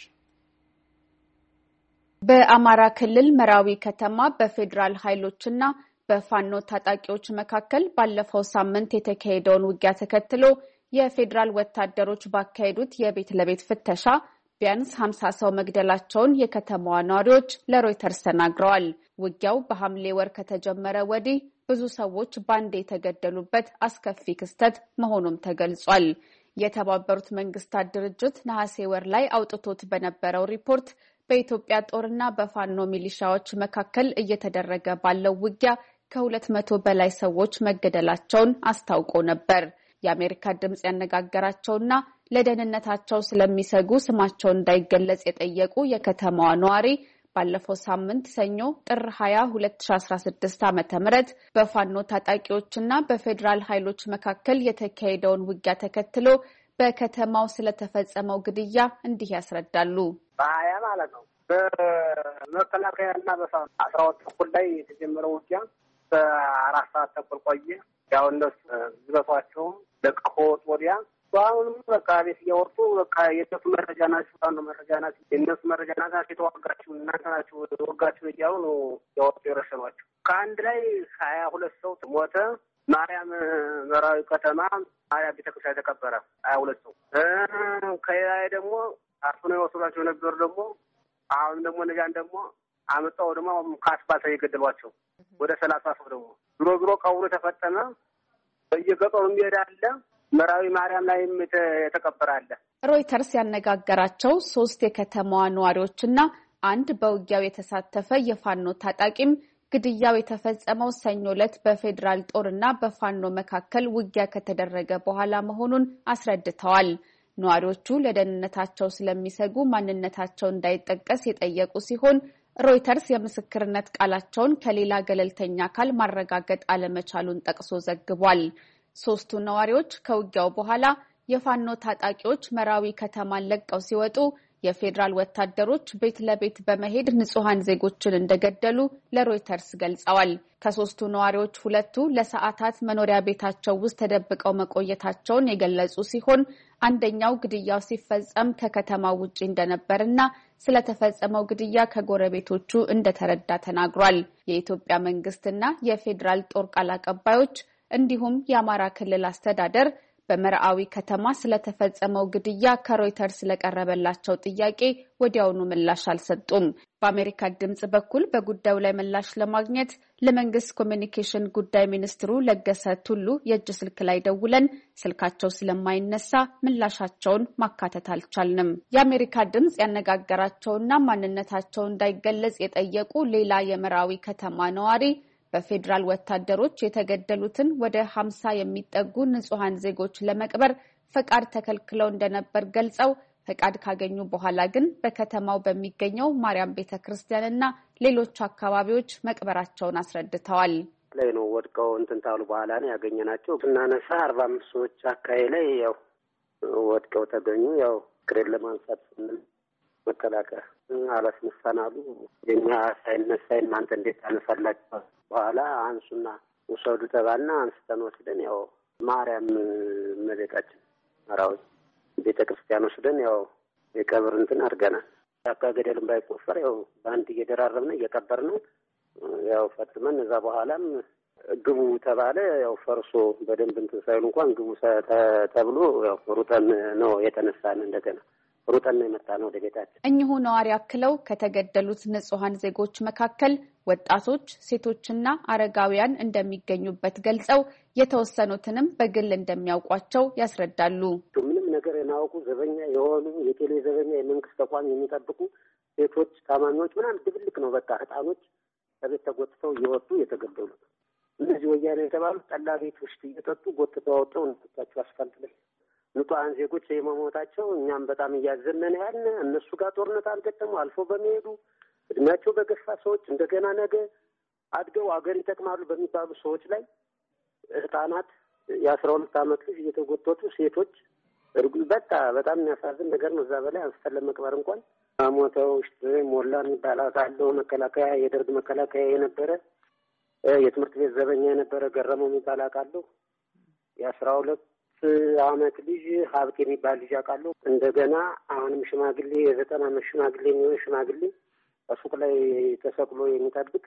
በአማራ ክልል መራዊ ከተማ በፌዴራል ኃይሎችና በፋኖ ታጣቂዎች መካከል ባለፈው ሳምንት የተካሄደውን ውጊያ ተከትሎ የፌዴራል ወታደሮች ባካሄዱት የቤት ለቤት ፍተሻ ቢያንስ ሀምሳ ሰው መግደላቸውን የከተማዋ ነዋሪዎች ለሮይተርስ ተናግረዋል። ውጊያው በሐምሌ ወር ከተጀመረ ወዲህ ብዙ ሰዎች ባንዴ የተገደሉበት አስከፊ ክስተት መሆኑም ተገልጿል። የተባበሩት መንግስታት ድርጅት ነሐሴ ወር ላይ አውጥቶት በነበረው ሪፖርት በኢትዮጵያ ጦርና በፋኖ ሚሊሻዎች መካከል እየተደረገ ባለው ውጊያ ከሁለት መቶ በላይ ሰዎች መገደላቸውን አስታውቆ ነበር። የአሜሪካ ድምጽ ያነጋገራቸውና ለደህንነታቸው ስለሚሰጉ ስማቸው እንዳይገለጽ የጠየቁ የከተማዋ ነዋሪ ባለፈው ሳምንት ሰኞ ጥር ሃያ ሁለት ሺህ አስራ ስድስት ዓመተ ምህረት በፋኖ ታጣቂዎችና በፌዴራል ኃይሎች መካከል የተካሄደውን ውጊያ ተከትሎ በከተማው ስለተፈጸመው ግድያ እንዲህ ያስረዳሉ። በሀያ ማለት ነው በመከላከያና በፋኖ አስራ ሁለት ተኩል ላይ የተጀመረው ውጊያ በአራት ሰዓት ተኩል ቆየ። ያው እነሱ ዝበቷቸውም ለቀቆ ወዲያ አሁንም በቃ ቤት እያወጡ በቃ የእነሱ መረጃ ናቸው፣ ታኑ መረጃ ናቸው፣ የእነሱ መረጃ ናቸው፣ የተዋጋችሁ እናንተ ናችሁ የተዋጋችሁ እያሉ ነው ያወጡ የረሸኗቸው። ከአንድ ላይ ሀያ ሁለት ሰው ሞተ። ማርያም መራዊ ከተማ ማርያም ቤተክርስቲያን ተቀበረ ሀያ ሁለት ሰው። ከሌላ ደግሞ አርሱን የወሰዷቸው የነበሩ ደግሞ አሁን ደግሞ ነጃን ደግሞ አመጣው ደግሞ ከአስፋልት የገደሏቸው ወደ ሰላሳ ሰው ደግሞ ዞሮ ዞሮ ቀብሩ ተፈጸመ። በየገጠሩ የሚሄዳለ መራዊ ማርያም ላይም የተቀበረ አለ። ሮይተርስ ያነጋገራቸው ሶስት የከተማዋ ነዋሪዎችና አንድ በውጊያው የተሳተፈ የፋኖ ታጣቂም ግድያው የተፈጸመው ሰኞ ዕለት በፌዴራል ጦርና በፋኖ መካከል ውጊያ ከተደረገ በኋላ መሆኑን አስረድተዋል። ነዋሪዎቹ ለደህንነታቸው ስለሚሰጉ ማንነታቸው እንዳይጠቀስ የጠየቁ ሲሆን ሮይተርስ የምስክርነት ቃላቸውን ከሌላ ገለልተኛ አካል ማረጋገጥ አለመቻሉን ጠቅሶ ዘግቧል። ሶስቱ ነዋሪዎች ከውጊያው በኋላ የፋኖ ታጣቂዎች መራዊ ከተማን ለቀው ሲወጡ የፌዴራል ወታደሮች ቤት ለቤት በመሄድ ንጹሃን ዜጎችን እንደገደሉ ለሮይተርስ ገልጸዋል። ከሶስቱ ነዋሪዎች ሁለቱ ለሰዓታት መኖሪያ ቤታቸው ውስጥ ተደብቀው መቆየታቸውን የገለጹ ሲሆን አንደኛው ግድያው ሲፈጸም ከከተማው ውጪ እንደነበርና ስለተፈጸመው ግድያ ከጎረቤቶቹ እንደተረዳ ተናግሯል። የኢትዮጵያ መንግስትና የፌዴራል ጦር ቃል አቀባዮች እንዲሁም የአማራ ክልል አስተዳደር በመርአዊ ከተማ ስለተፈጸመው ግድያ ከሮይተርስ ለቀረበላቸው ጥያቄ ወዲያውኑ ምላሽ አልሰጡም። በአሜሪካ ድምጽ በኩል በጉዳዩ ላይ ምላሽ ለማግኘት ለመንግስት ኮሚኒኬሽን ጉዳይ ሚኒስትሩ ለገሰ ቱሉ የእጅ ስልክ ላይ ደውለን ስልካቸው ስለማይነሳ ምላሻቸውን ማካተት አልቻልንም። የአሜሪካ ድምጽ ያነጋገራቸውና ማንነታቸው እንዳይገለጽ የጠየቁ ሌላ የመርአዊ ከተማ ነዋሪ በፌዴራል ወታደሮች የተገደሉትን ወደ ሀምሳ የሚጠጉ ንጹሃን ዜጎች ለመቅበር ፈቃድ ተከልክለው እንደነበር ገልጸው ፈቃድ ካገኙ በኋላ ግን በከተማው በሚገኘው ማርያም ቤተክርስቲያንና ሌሎች አካባቢዎች መቅበራቸውን አስረድተዋል። ላይ ነው ወድቀው እንትን ታሉ በኋላ ነው ያገኘናቸው። ስናነሳ አርባ አምስት ሰዎች አካባቢ ላይ ያው ወድቀው ተገኙ። ያው ክሬን ለማንሳት ስንል መከላከያ አላስነሳናሉ። የኛ ሳይነሳ እናንተ እንዴት ታነሳላችሁ? በኋላ አንሱና ውሰዱ ተባልና አንስተን ወስደን ያው ማርያም መቤታችን መራዊ ቤተክርስቲያን ወስደን ያው የቀብር እንትን አድርገናል። ጫካ ገደልም ባይቆፈር ያው በአንድ እየደራረብን እየቀበርን ያው ፈጥመን እዛ በኋላም ግቡ ተባለ። ያው ፈርሶ በደንብ እንትን ሳይሉ እንኳን ግቡ ተብሎ ያው ሩጠን ነው የተነሳን። እንደገና ሩጠን ነው የመጣነው ወደ ቤታችን። እኚሁ ነዋሪ አክለው ከተገደሉት ንጹሃን ዜጎች መካከል ወጣቶች፣ ሴቶችና አረጋውያን እንደሚገኙበት ገልጸው የተወሰኑትንም በግል እንደሚያውቋቸው ያስረዳሉ። ምንም ነገር የማያውቁ ዘበኛ የሆኑ የቴሌ ዘበኛ የመንግስት ተቋም የሚጠብቁ ሴቶች፣ ታማኞች ምናምን ድብልቅ ነው። በቃ ህፃኖች ከቤት ተጎትተው እየወጡ የተገደሉት እነዚህ ወያኔ የተባሉት ጠላ ቤት ውስጥ እየጠጡ ጎትተው አወጣው እንታቸው አስፋልት ላይ ንጹሃን ዜጎች የመሞታቸው እኛም በጣም እያዘነን ያለ እነሱ ጋር ጦርነት አልገጠሙ አልፎ በሚሄዱ እድሜያቸው በገፋ ሰዎች እንደገና ነገ አድገው አገር ይጠቅማሉ በሚባሉ ሰዎች ላይ ህፃናት የአስራ ሁለት ዓመት ልጅ እየተጎተቱ ሴቶች እርጉዝ በቃ በጣም የሚያሳዝን ነገር ነው። እዛ በላይ አንስተን ለመቅበር እንኳን ሞተው ውስጥ ሞላ የሚባል አለው መከላከያ የደርግ መከላከያ የነበረ የትምህርት ቤት ዘበኛ የነበረ ገረመው የሚባል አውቃለሁ። የአስራ ሁለት ዓመት ልጅ ሀብት የሚባል ልጅ አውቃለሁ። እንደገና አሁንም ሽማግሌ የዘጠና ዓመት ሽማግሌ የሚሆን ሽማግሌ በሱቅ ላይ ተሰቅሎ የሚጠብቅ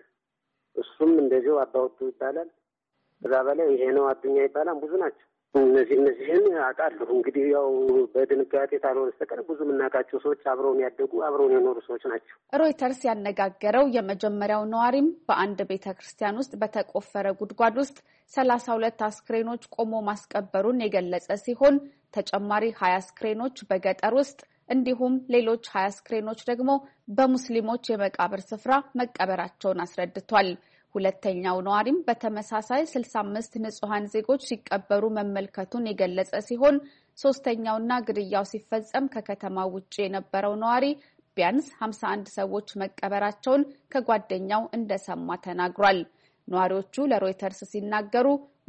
እሱም እንደዚሁ አባውጡ ይባላል። ከዛ በላይ ይሄ ነው አዱኛ ይባላል። ብዙ ናቸው። እነዚህ እነዚህን አውቃለሁ። እንግዲህ ያው በድንጋጤ ታልሆነ በስተቀር ብዙ የምናውቃቸው ሰዎች አብረውን ያደጉ አብረውን የኖሩ ሰዎች ናቸው። ሮይተርስ ያነጋገረው የመጀመሪያው ነዋሪም በአንድ ቤተክርስቲያን ውስጥ በተቆፈረ ጉድጓድ ውስጥ ሰላሳ ሁለት አስክሬኖች ቆሞ ማስቀበሩን የገለጸ ሲሆን ተጨማሪ ሀያ አስክሬኖች በገጠር ውስጥ እንዲሁም ሌሎች ሀያ አስክሬኖች ደግሞ በሙስሊሞች የመቃብር ስፍራ መቀበራቸውን አስረድቷል። ሁለተኛው ነዋሪም በተመሳሳይ ስልሳ አምስት ንጹሃን ዜጎች ሲቀበሩ መመልከቱን የገለጸ ሲሆን ሶስተኛውና ግድያው ሲፈጸም ከከተማው ውጪ የነበረው ነዋሪ ቢያንስ ሀምሳ አንድ ሰዎች መቀበራቸውን ከጓደኛው እንደሰማ ተናግሯል። ነዋሪዎቹ ለሮይተርስ ሲናገሩ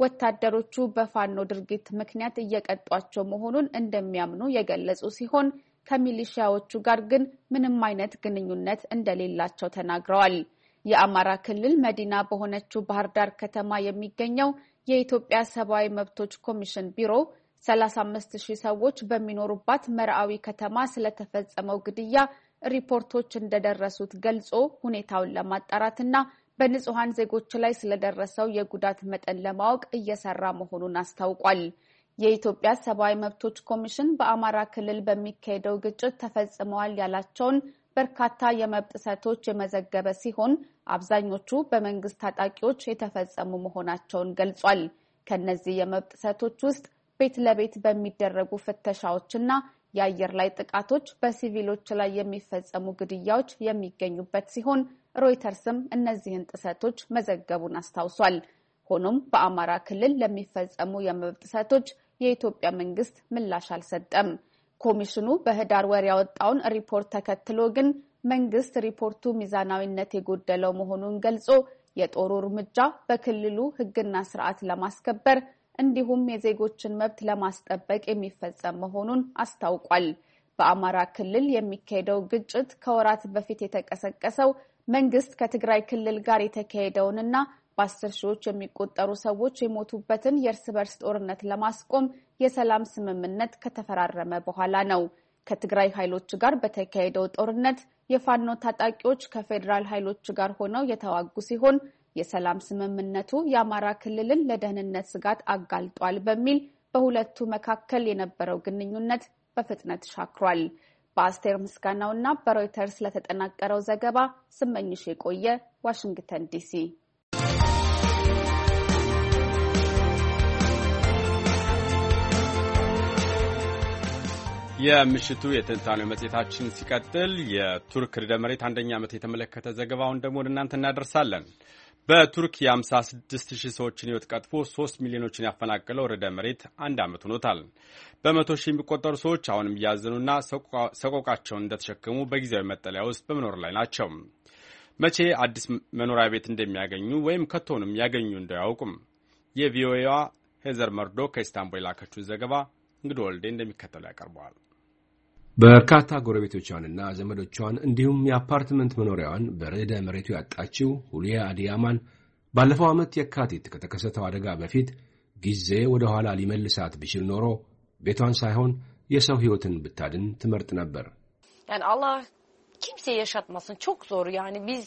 ወታደሮቹ በፋኖ ድርጊት ምክንያት እየቀጧቸው መሆኑን እንደሚያምኑ የገለጹ ሲሆን ከሚሊሺያዎቹ ጋር ግን ምንም አይነት ግንኙነት እንደሌላቸው ተናግረዋል። የአማራ ክልል መዲና በሆነችው ባህር ዳር ከተማ የሚገኘው የኢትዮጵያ ሰብአዊ መብቶች ኮሚሽን ቢሮ ሰላሳ አምስት ሺህ ሰዎች በሚኖሩባት መርአዊ ከተማ ስለተፈጸመው ግድያ ሪፖርቶች እንደደረሱት ገልጾ ሁኔታውን ለማጣራትና በንጹሃን ዜጎች ላይ ስለደረሰው የጉዳት መጠን ለማወቅ እየሰራ መሆኑን አስታውቋል። የኢትዮጵያ ሰብአዊ መብቶች ኮሚሽን በአማራ ክልል በሚካሄደው ግጭት ተፈጽመዋል ያላቸውን በርካታ የመብት ጥሰቶች የመዘገበ ሲሆን አብዛኞቹ በመንግስት ታጣቂዎች የተፈጸሙ መሆናቸውን ገልጿል። ከነዚህ የመብት ጥሰቶች ውስጥ ቤት ለቤት በሚደረጉ ፍተሻዎችና የአየር ላይ ጥቃቶች፣ በሲቪሎች ላይ የሚፈጸሙ ግድያዎች የሚገኙበት ሲሆን ሮይተርስም እነዚህን ጥሰቶች መዘገቡን አስታውሷል። ሆኖም በአማራ ክልል ለሚፈጸሙ የመብት ጥሰቶች የኢትዮጵያ መንግስት ምላሽ አልሰጠም። ኮሚሽኑ በህዳር ወር ያወጣውን ሪፖርት ተከትሎ ግን መንግስት ሪፖርቱ ሚዛናዊነት የጎደለው መሆኑን ገልጾ የጦሩ እርምጃ በክልሉ ህግና ስርዓት ለማስከበር እንዲሁም የዜጎችን መብት ለማስጠበቅ የሚፈጸም መሆኑን አስታውቋል። በአማራ ክልል የሚካሄደው ግጭት ከወራት በፊት የተቀሰቀሰው መንግስት ከትግራይ ክልል ጋር የተካሄደውንና በአስር ሺዎች የሚቆጠሩ ሰዎች የሞቱበትን የእርስ በርስ ጦርነት ለማስቆም የሰላም ስምምነት ከተፈራረመ በኋላ ነው። ከትግራይ ኃይሎች ጋር በተካሄደው ጦርነት የፋኖ ታጣቂዎች ከፌዴራል ኃይሎች ጋር ሆነው የተዋጉ ሲሆን የሰላም ስምምነቱ የአማራ ክልልን ለደህንነት ስጋት አጋልጧል በሚል በሁለቱ መካከል የነበረው ግንኙነት በፍጥነት ሻክሯል። በአስቴር ምስጋናውና በሮይተርስ ለተጠናቀረው ዘገባ ስመኝሽ የቆየ ዋሽንግተን ዲሲ። የምሽቱ የትንታኔው መጽሔታችን ሲቀጥል የቱርክ ርዕደ መሬት አንደኛ ዓመት የተመለከተ ዘገባውን ደግሞ ወደ እናንተ እናደርሳለን። በቱርክ የሃምሳ ስድስት ሺህ ሰዎችን ሕይወት ቀጥፎ ሶስት ሚሊዮኖችን ያፈናቀለው ርዕደ መሬት አንድ ዓመት ሆኖታል። በመቶ ሺህ የሚቆጠሩ ሰዎች አሁንም እያዘኑና ሰቆቃቸውን እንደተሸከሙ በጊዜያዊ መጠለያ ውስጥ በመኖር ላይ ናቸው። መቼ አዲስ መኖሪያ ቤት እንደሚያገኙ ወይም ከቶውንም ያገኙ እንደው አያውቁም። የቪኦኤዋ ሄዘር መርዶ ከኢስታንቡል ላከችው ዘገባ እንግዲህ ወልዴ እንደሚከተለው ያቀርበዋል። በርካታ ጎረቤቶቿንና ዘመዶቿን እንዲሁም የአፓርትመንት መኖሪያዋን በርዕደ መሬቱ ያጣችው ሁሊያ አዲያማን ባለፈው ዓመት የካቲት ከተከሰተው አደጋ በፊት ጊዜ ወደ ኋላ ሊመልሳት ቢችል ኖሮ ቤቷን ሳይሆን የሰው ሕይወትን ብታድን ትመርጥ ነበር። Yani Allah kimseye yaşatmasın. Çok zor yani biz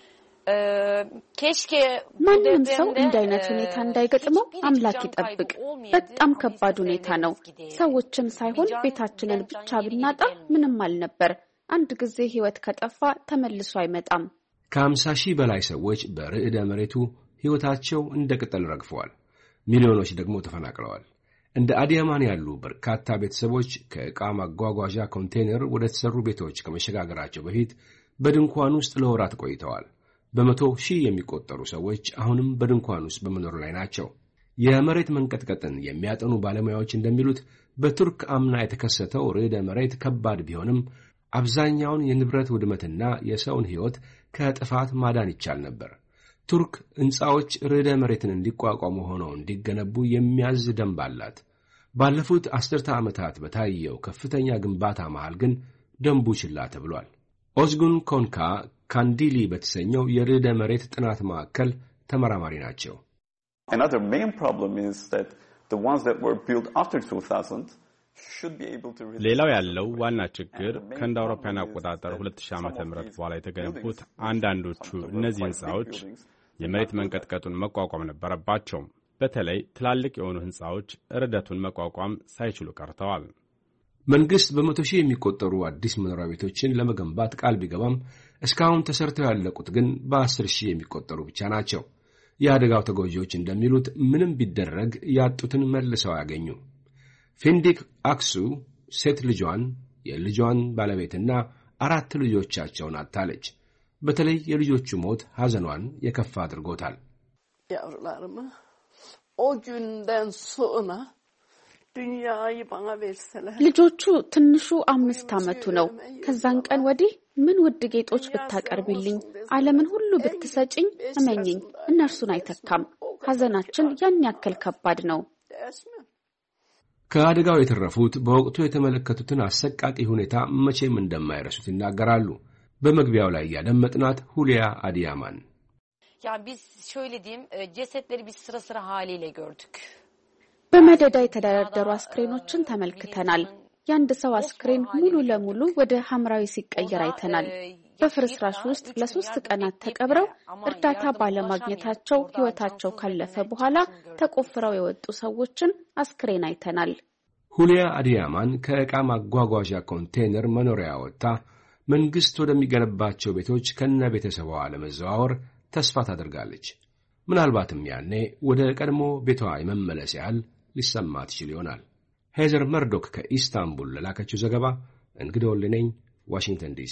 ማንም ሰው እንዲህ አይነት ሁኔታ እንዳይገጥመው አምላክ ይጠብቅ። በጣም ከባድ ሁኔታ ነው። ሰዎችን ሳይሆን ቤታችንን ብቻ ብናጣ ምንም አልነበር። አንድ ጊዜ ሕይወት ከጠፋ ተመልሶ አይመጣም። ከሀምሳ ሺህ በላይ ሰዎች በርዕደ መሬቱ ሕይወታቸው እንደ ቅጠል ረግፈዋል። ሚሊዮኖች ደግሞ ተፈናቅለዋል። እንደ አዲያማን ያሉ በርካታ ቤተሰቦች ከዕቃ ማጓጓዣ ኮንቴነር ወደ ተሰሩ ቤቶች ከመሸጋገራቸው በፊት በድንኳን ውስጥ ለወራት ቆይተዋል። በመቶ ሺህ የሚቆጠሩ ሰዎች አሁንም በድንኳን ውስጥ በመኖር ላይ ናቸው። የመሬት መንቀጥቀጥን የሚያጠኑ ባለሙያዎች እንደሚሉት በቱርክ አምና የተከሰተው ርዕደ መሬት ከባድ ቢሆንም አብዛኛውን የንብረት ውድመትና የሰውን ሕይወት ከጥፋት ማዳን ይቻል ነበር። ቱርክ ሕንፃዎች ርዕደ መሬትን እንዲቋቋሙ ሆነው እንዲገነቡ የሚያዝ ደንብ አላት። ባለፉት አስርተ ዓመታት በታየው ከፍተኛ ግንባታ መሃል ግን ደንቡ ችላ ተብሏል። ኦዝጉን ኮንካ ካንዲሊ በተሰኘው የርዕደ መሬት ጥናት ማዕከል ተመራማሪ ናቸው። ሌላው ያለው ዋና ችግር ከእንደ አውሮፓውያን አቆጣጠር ሁለት ሺህ ዓመተ ምህረት በኋላ የተገነቡት አንዳንዶቹ እነዚህ ሕንፃዎች የመሬት መንቀጥቀጡን መቋቋም ነበረባቸው። በተለይ ትላልቅ የሆኑ ሕንፃዎች ርዕደቱን መቋቋም ሳይችሉ ቀርተዋል። መንግሥት በመቶ ሺህ የሚቆጠሩ አዲስ መኖሪያ ቤቶችን ለመገንባት ቃል ቢገባም እስካሁን ተሰርተው ያለቁት ግን በአስር ሺህ የሚቆጠሩ ብቻ ናቸው። የአደጋው ተጎጂዎች እንደሚሉት ምንም ቢደረግ ያጡትን መልሰው ያገኙ። ፊንዲክ አክሱ ሴት ልጇን፣ የልጇን ባለቤትና አራት ልጆቻቸውን አጥታለች። በተለይ የልጆቹ ሞት ሐዘኗን የከፋ አድርጎታል። ልጆቹ ትንሹ አምስት ዓመቱ ነው። ከዛን ቀን ወዲህ ምን ውድ ጌጦች ብታቀርቢልኝ፣ ዓለምን ሁሉ ብትሰጭኝ፣ እመኝኝ እነርሱን አይተካም። ሐዘናችን ያን ያክል ከባድ ነው። ከአደጋው የተረፉት በወቅቱ የተመለከቱትን አሰቃቂ ሁኔታ መቼም እንደማይረሱት ይናገራሉ። በመግቢያው ላይ ያደመጥናት ሁሊያ አዲያማን ያ biz şöyle diyeyim cesetleri biz sıra sıra haliyle gördük. በመደዳ የተደረደሩ አስክሬኖችን ተመልክተናል። የአንድ ሰው አስክሬን ሙሉ ለሙሉ ወደ ሐምራዊ ሲቀየር አይተናል። በፍርስራሽ ውስጥ ለሶስት ቀናት ተቀብረው እርዳታ ባለማግኘታቸው ሕይወታቸው ካለፈ በኋላ ተቆፍረው የወጡ ሰዎችን አስክሬን አይተናል። ሁሊያ አዲያማን ከዕቃ ማጓጓዣ ኮንቴነር መኖሪያ ወጥታ መንግሥት ወደሚገነባቸው ቤቶች ከነ ቤተሰቧ ለመዘዋወር ተስፋ ታደርጋለች። ምናልባትም ያኔ ወደ ቀድሞ ቤቷ የመመለስ ያህል ሊሰማት ይችል ይሆናል። ሄዘር መርዶክ ከኢስታንቡል ለላከችው ዘገባ እንግዲህ ወልነኝ ዋሽንግተን ዲሲ።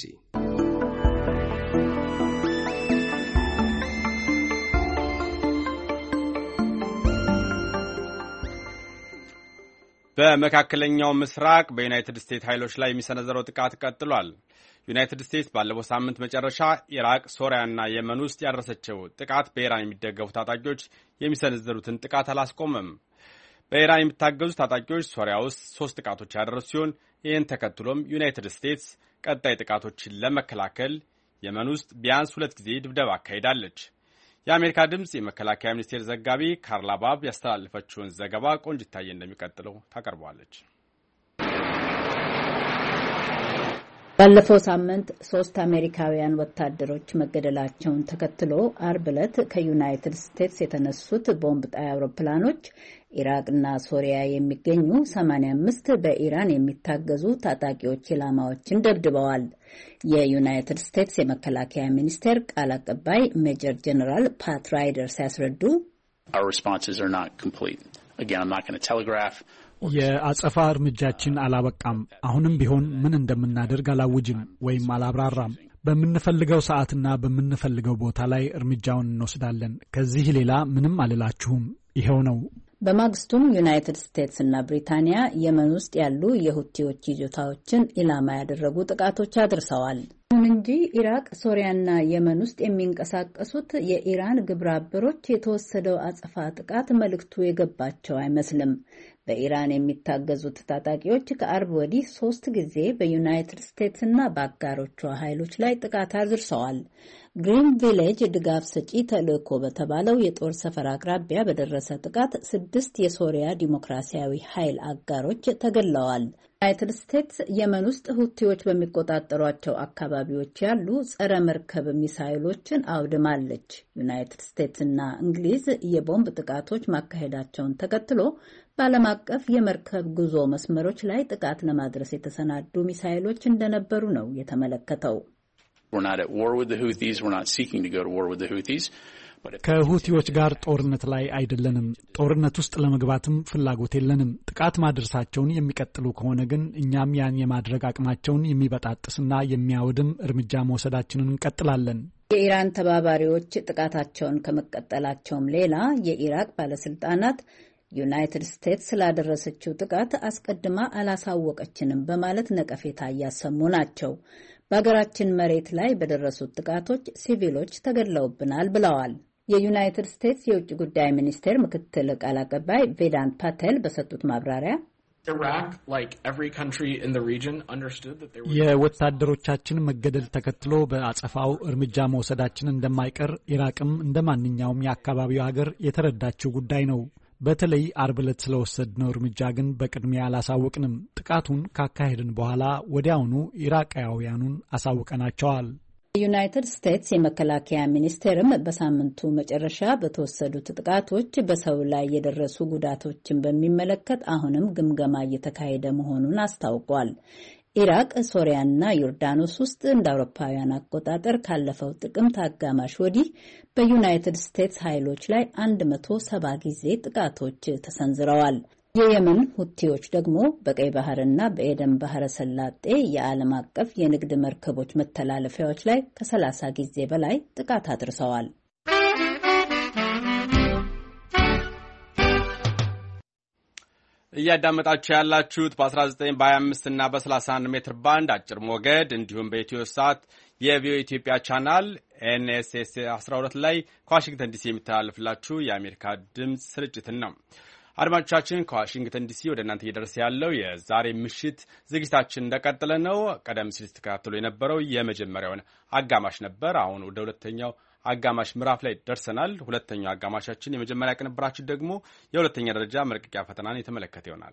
በመካከለኛው ምስራቅ በዩናይትድ ስቴትስ ኃይሎች ላይ የሚሰነዘረው ጥቃት ቀጥሏል። ዩናይትድ ስቴትስ ባለፈው ሳምንት መጨረሻ ኢራቅ፣ ሶሪያና የመን ውስጥ ያደረሰችው ጥቃት በኢራን የሚደገፉ ታጣቂዎች የሚሰነዘሩትን ጥቃት አላስቆመም። በኢራን የሚታገዙ ታጣቂዎች ሶሪያ ውስጥ ሶስት ጥቃቶች ያደረሱ ሲሆን ይህን ተከትሎም ዩናይትድ ስቴትስ ቀጣይ ጥቃቶችን ለመከላከል የመን ውስጥ ቢያንስ ሁለት ጊዜ ድብደባ አካሂዳለች። የአሜሪካ ድምፅ የመከላከያ ሚኒስቴር ዘጋቢ ካርላ ባብ ያስተላለፈችውን ዘገባ ቆንጅታዬ እንደሚቀጥለው ታቀርበዋለች። ባለፈው ሳምንት ሶስት አሜሪካውያን ወታደሮች መገደላቸውን ተከትሎ አርብ ዕለት ከዩናይትድ ስቴትስ የተነሱት ቦምብ ጣይ አውሮፕላኖች ኢራቅና ሶሪያ የሚገኙ ሰማንያ አምስት በኢራን የሚታገዙ ታጣቂዎች ኢላማዎችን ደብድበዋል። የዩናይትድ ስቴትስ የመከላከያ ሚኒስቴር ቃል አቀባይ ሜጀር ጀነራል ፓት ራይደር ሲያስረዱ የአጸፋ እርምጃችን አላበቃም። አሁንም ቢሆን ምን እንደምናደርግ አላውጅም ወይም አላብራራም። በምንፈልገው ሰዓትና በምንፈልገው ቦታ ላይ እርምጃውን እንወስዳለን። ከዚህ ሌላ ምንም አልላችሁም። ይሄው ነው። በማግስቱም ዩናይትድ ስቴትስ እና ብሪታንያ የመን ውስጥ ያሉ የሁቲዎች ይዞታዎችን ኢላማ ያደረጉ ጥቃቶች አድርሰዋል። ይሁን እንጂ ኢራቅ፣ ሶሪያና የመን ውስጥ የሚንቀሳቀሱት የኢራን ግብረ አበሮች የተወሰደው አጸፋ ጥቃት መልእክቱ የገባቸው አይመስልም። በኢራን የሚታገዙት ታጣቂዎች ከአርብ ወዲህ ሶስት ጊዜ በዩናይትድ ስቴትስ እና በአጋሮቿ ኃይሎች ላይ ጥቃት አድርሰዋል። ግሪን ቪሌጅ ድጋፍ ሰጪ ተልእኮ በተባለው የጦር ሰፈር አቅራቢያ በደረሰ ጥቃት ስድስት የሶሪያ ዲሞክራሲያዊ ኃይል አጋሮች ተገድለዋል። ዩናይትድ ስቴትስ የመን ውስጥ ሁቲዎች በሚቆጣጠሯቸው አካባቢዎች ያሉ ጸረ መርከብ ሚሳይሎችን አውድማለች። ዩናይትድ ስቴትስና እንግሊዝ የቦምብ ጥቃቶች ማካሄዳቸውን ተከትሎ በዓለም አቀፍ የመርከብ ጉዞ መስመሮች ላይ ጥቃት ለማድረስ የተሰናዱ ሚሳይሎች እንደነበሩ ነው የተመለከተው። ከሁቲዎች ጋር ጦርነት ላይ አይደለንም። ጦርነት ውስጥ ለመግባትም ፍላጎት የለንም። ጥቃት ማድረሳቸውን የሚቀጥሉ ከሆነ ግን እኛም ያን የማድረግ አቅማቸውን የሚበጣጥስና የሚያወድም እርምጃ መውሰዳችንን እንቀጥላለን። የኢራን ተባባሪዎች ጥቃታቸውን ከመቀጠላቸውም ሌላ የኢራቅ ባለስልጣናት ዩናይትድ ስቴትስ ስላደረሰችው ጥቃት አስቀድማ አላሳወቀችንም በማለት ነቀፌታ እያሰሙ ናቸው። በሀገራችን መሬት ላይ በደረሱት ጥቃቶች ሲቪሎች ተገድለውብናል ብለዋል። የዩናይትድ ስቴትስ የውጭ ጉዳይ ሚኒስቴር ምክትል ቃል አቀባይ ቬዳንት ፓቴል በሰጡት ማብራሪያ የወታደሮቻችን መገደል ተከትሎ በአጸፋው እርምጃ መውሰዳችን እንደማይቀር ኢራቅም እንደ ማንኛውም የአካባቢው ሀገር የተረዳችው ጉዳይ ነው። በተለይ አርብ ዕለት ስለወሰድነው እርምጃ ግን በቅድሚያ አላሳወቅንም። ጥቃቱን ካካሄድን በኋላ ወዲያውኑ ኢራቃውያኑን አሳውቀናቸዋል። የዩናይትድ ስቴትስ የመከላከያ ሚኒስቴርም በሳምንቱ መጨረሻ በተወሰዱት ጥቃቶች በሰው ላይ የደረሱ ጉዳቶችን በሚመለከት አሁንም ግምገማ እየተካሄደ መሆኑን አስታውቋል። ኢራቅ፣ ሶሪያና ዮርዳኖስ ውስጥ እንደ አውሮፓውያን አቆጣጠር ካለፈው ጥቅምት አጋማሽ ወዲህ በዩናይትድ ስቴትስ ኃይሎች ላይ አንድ መቶ ሰባ ጊዜ ጥቃቶች ተሰንዝረዋል። የየመን ሁቲዎች ደግሞ በቀይ ባህርና በኤደን ባህረ ሰላጤ የዓለም አቀፍ የንግድ መርከቦች መተላለፊያዎች ላይ ከሰላሳ ጊዜ በላይ ጥቃት አድርሰዋል። እያዳመጣችሁ ያላችሁት በ19 በ25 እና በ31 ሜትር ባንድ አጭር ሞገድ እንዲሁም በኢትዮ ሳት የቪኦኤ ኢትዮጵያ ቻናል ኤንኤስኤስ አስራ ሁለት ላይ ከዋሽንግተን ዲሲ የሚተላለፍላችሁ የአሜሪካ ድምፅ ስርጭትን ነው። አድማጮቻችን ከዋሽንግተን ዲሲ ወደ እናንተ እየደረሰ ያለው የዛሬ ምሽት ዝግጅታችን እንደቀጠለ ነው። ቀደም ሲል ስትከታተሉ የነበረው የመጀመሪያውን አጋማሽ ነበር። አሁን ወደ ሁለተኛው አጋማሽ ምዕራፍ ላይ ደርሰናል። ሁለተኛው አጋማሻችን የመጀመሪያ ቅንብራችን ደግሞ የሁለተኛ ደረጃ መልቀቂያ ፈተናን የተመለከተ ይሆናል።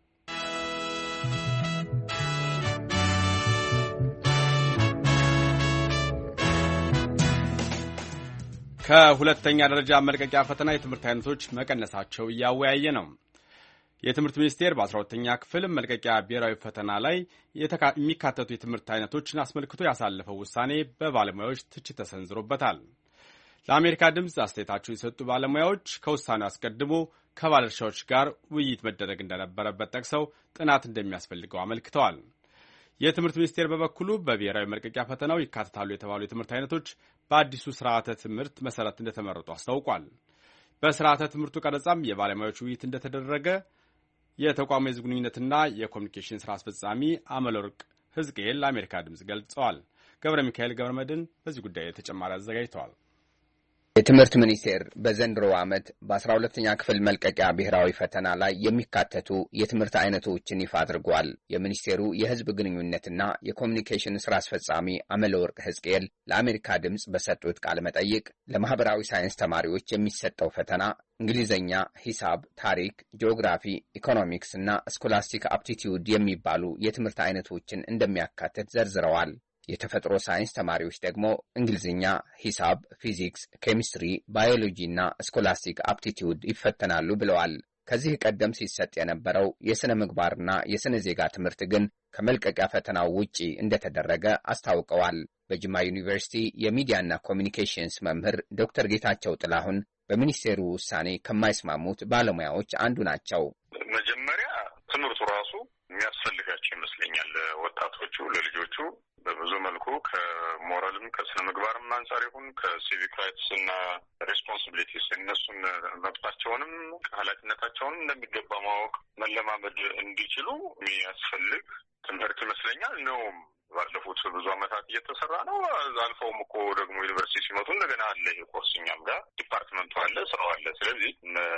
ከሁለተኛ ደረጃ መልቀቂያ ፈተና የትምህርት አይነቶች መቀነሳቸው እያወያየ ነው። የትምህርት ሚኒስቴር በአስራ ሁለተኛ ክፍል መልቀቂያ ብሔራዊ ፈተና ላይ የሚካተቱ የትምህርት አይነቶችን አስመልክቶ ያሳለፈው ውሳኔ በባለሙያዎች ትችት ተሰንዝሮበታል። ለአሜሪካ ድምፅ አስተያየታቸውን የሰጡ ባለሙያዎች ከውሳኔው አስቀድሞ ከባለድርሻዎች ጋር ውይይት መደረግ እንደነበረበት ጠቅሰው ጥናት እንደሚያስፈልገው አመልክተዋል። የትምህርት ሚኒስቴር በበኩሉ በብሔራዊ መልቀቂያ ፈተናው ይካተታሉ የተባሉ የትምህርት አይነቶች በአዲሱ ስርዓተ ትምህርት መሰረት እንደተመረጡ አስታውቋል። በስርዓተ ትምህርቱ ቀረጻም የባለሙያዎች ውይይት እንደተደረገ የተቋሙ የሕዝብ ግንኙነትና የኮሚኒኬሽን ስራ አስፈጻሚ አመለወርቅ ሕዝቅኤል ለአሜሪካ ድምጽ ገልጸዋል። ገብረ ሚካኤል ገብረ መድን በዚህ ጉዳይ ተጨማሪ አዘጋጅተዋል። የትምህርት ሚኒስቴር በዘንድሮ ዓመት በአስራ ሁለተኛ ክፍል መልቀቂያ ብሔራዊ ፈተና ላይ የሚካተቱ የትምህርት አይነቶችን ይፋ አድርጓል። የሚኒስቴሩ የሕዝብ ግንኙነትና የኮሚኒኬሽን ስራ አስፈጻሚ አመለወርቅ ሕዝቅኤል ለአሜሪካ ድምጽ በሰጡት ቃለ መጠይቅ ለማህበራዊ ሳይንስ ተማሪዎች የሚሰጠው ፈተና እንግሊዝኛ፣ ሂሳብ፣ ታሪክ፣ ጂኦግራፊ፣ ኢኮኖሚክስ እና ስኮላስቲክ አፕቲቲዩድ የሚባሉ የትምህርት አይነቶችን እንደሚያካትት ዘርዝረዋል። የተፈጥሮ ሳይንስ ተማሪዎች ደግሞ እንግሊዝኛ፣ ሂሳብ፣ ፊዚክስ፣ ኬሚስትሪ፣ ባዮሎጂ እና ስኮላስቲክ አፕቲቲዩድ ይፈተናሉ ብለዋል። ከዚህ ቀደም ሲሰጥ የነበረው የሥነ ምግባርና የሥነ ዜጋ ትምህርት ግን ከመልቀቂያ ፈተናው ውጪ እንደተደረገ አስታውቀዋል። በጅማ ዩኒቨርሲቲ የሚዲያና ኮሚኒኬሽንስ መምህር ዶክተር ጌታቸው ጥላሁን በሚኒስቴሩ ውሳኔ ከማይስማሙት ባለሙያዎች አንዱ ናቸው። መጀመሪያ ትምህርቱ ራሱ የሚያስፈልጋቸው ይመስለኛል። ወጣቶቹ ለልጆቹ በብዙ መልኩ ከሞራልም ከስነ ምግባርም አንጻር ይሁን ከሲቪክ ራይትስ እና ሬስፖንሲቢሊቲስ እነሱን መብታቸውንም ኃላፊነታቸውንም እንደሚገባ ማወቅ መለማመድ እንዲችሉ የሚያስፈልግ ትምህርት ይመስለኛል ነው። ባለፉት ብዙ ዓመታት እየተሰራ ነው። አልፈውም እኮ ደግሞ ዩኒቨርሲቲ ሲመጡ እንደገና አለ ይሄ ኮርስ እኛም ጋር ዲፓርትመንቱ አለ፣ ስራው አለ። ስለዚህ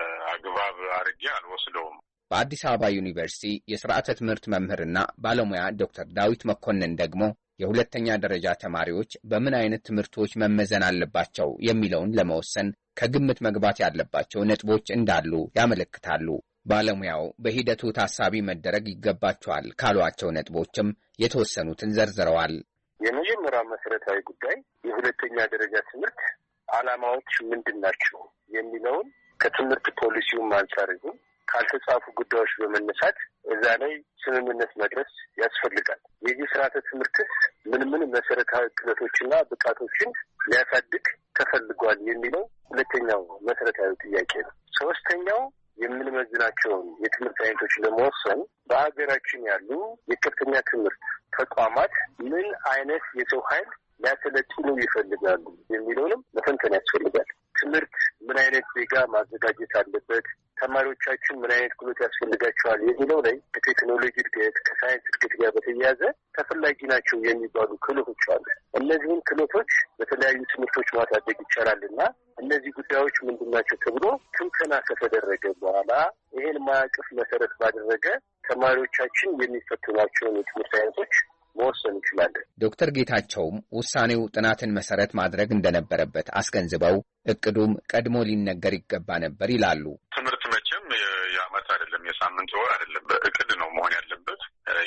አግባብ አድርጌ አልወስደውም። በአዲስ አበባ ዩኒቨርሲቲ የስርዓተ ትምህርት መምህርና ባለሙያ ዶክተር ዳዊት መኮንን ደግሞ የሁለተኛ ደረጃ ተማሪዎች በምን አይነት ትምህርቶች መመዘን አለባቸው የሚለውን ለመወሰን ከግምት መግባት ያለባቸው ነጥቦች እንዳሉ ያመለክታሉ። ባለሙያው በሂደቱ ታሳቢ መደረግ ይገባቸዋል ካሏቸው ነጥቦችም የተወሰኑትን ዘርዝረዋል። የመጀመሪያው መሰረታዊ ጉዳይ የሁለተኛ ደረጃ ትምህርት ዓላማዎች ምንድን ናቸው የሚለውን ከትምህርት ፖሊሲውም አንጻር ይሁን ካልተጻፉ ጉዳዮች በመነሳት እዛ ላይ ስምምነት መድረስ ያስፈልጋል። የዚህ ስርዓተ ትምህርትስ ምን ምን መሰረታዊ ክህሎቶችና ብቃቶችን ሊያሳድግ ተፈልጓል የሚለው ሁለተኛው መሰረታዊ ጥያቄ ነው። ሶስተኛው የምንመዝናቸውን የትምህርት አይነቶች ለመወሰን በሀገራችን ያሉ የከፍተኛ ትምህርት ተቋማት ምን አይነት የሰው ኃይል ሊያሰለጥኑ ይፈልጋሉ የሚለውንም መተንተን ያስፈልጋል። ትምህርት ምን አይነት ዜጋ ማዘጋጀት አለበት፣ ተማሪዎቻችን ምን አይነት ክህሎት ያስፈልጋቸዋል የሚለው ላይ ከቴክኖሎጂ እድገት ከሳይንስ እድገት ጋር በተያያዘ ተፈላጊ ናቸው የሚባሉ ክህሎቶች አሉ። እነዚህን ክህሎቶች በተለያዩ ትምህርቶች ማሳደግ ይቻላል እና እነዚህ ጉዳዮች ምንድን ናቸው ተብሎ ትንተና ከተደረገ በኋላ ይሄን ማዕቀፍ መሰረት ባደረገ ተማሪዎቻችን የሚፈትኗቸውን የትምህርት አይነቶች መወሰን እንችላለን። ዶክተር ጌታቸውም ውሳኔው ጥናትን መሰረት ማድረግ እንደነበረበት አስገንዝበው እቅዱም ቀድሞ ሊነገር ይገባ ነበር ይላሉ። ትምህርት መቼም የዓመት አይደለም፣ የሳምንት ወር አይደለም፣ በእቅድ ነው መሆን ያለበት።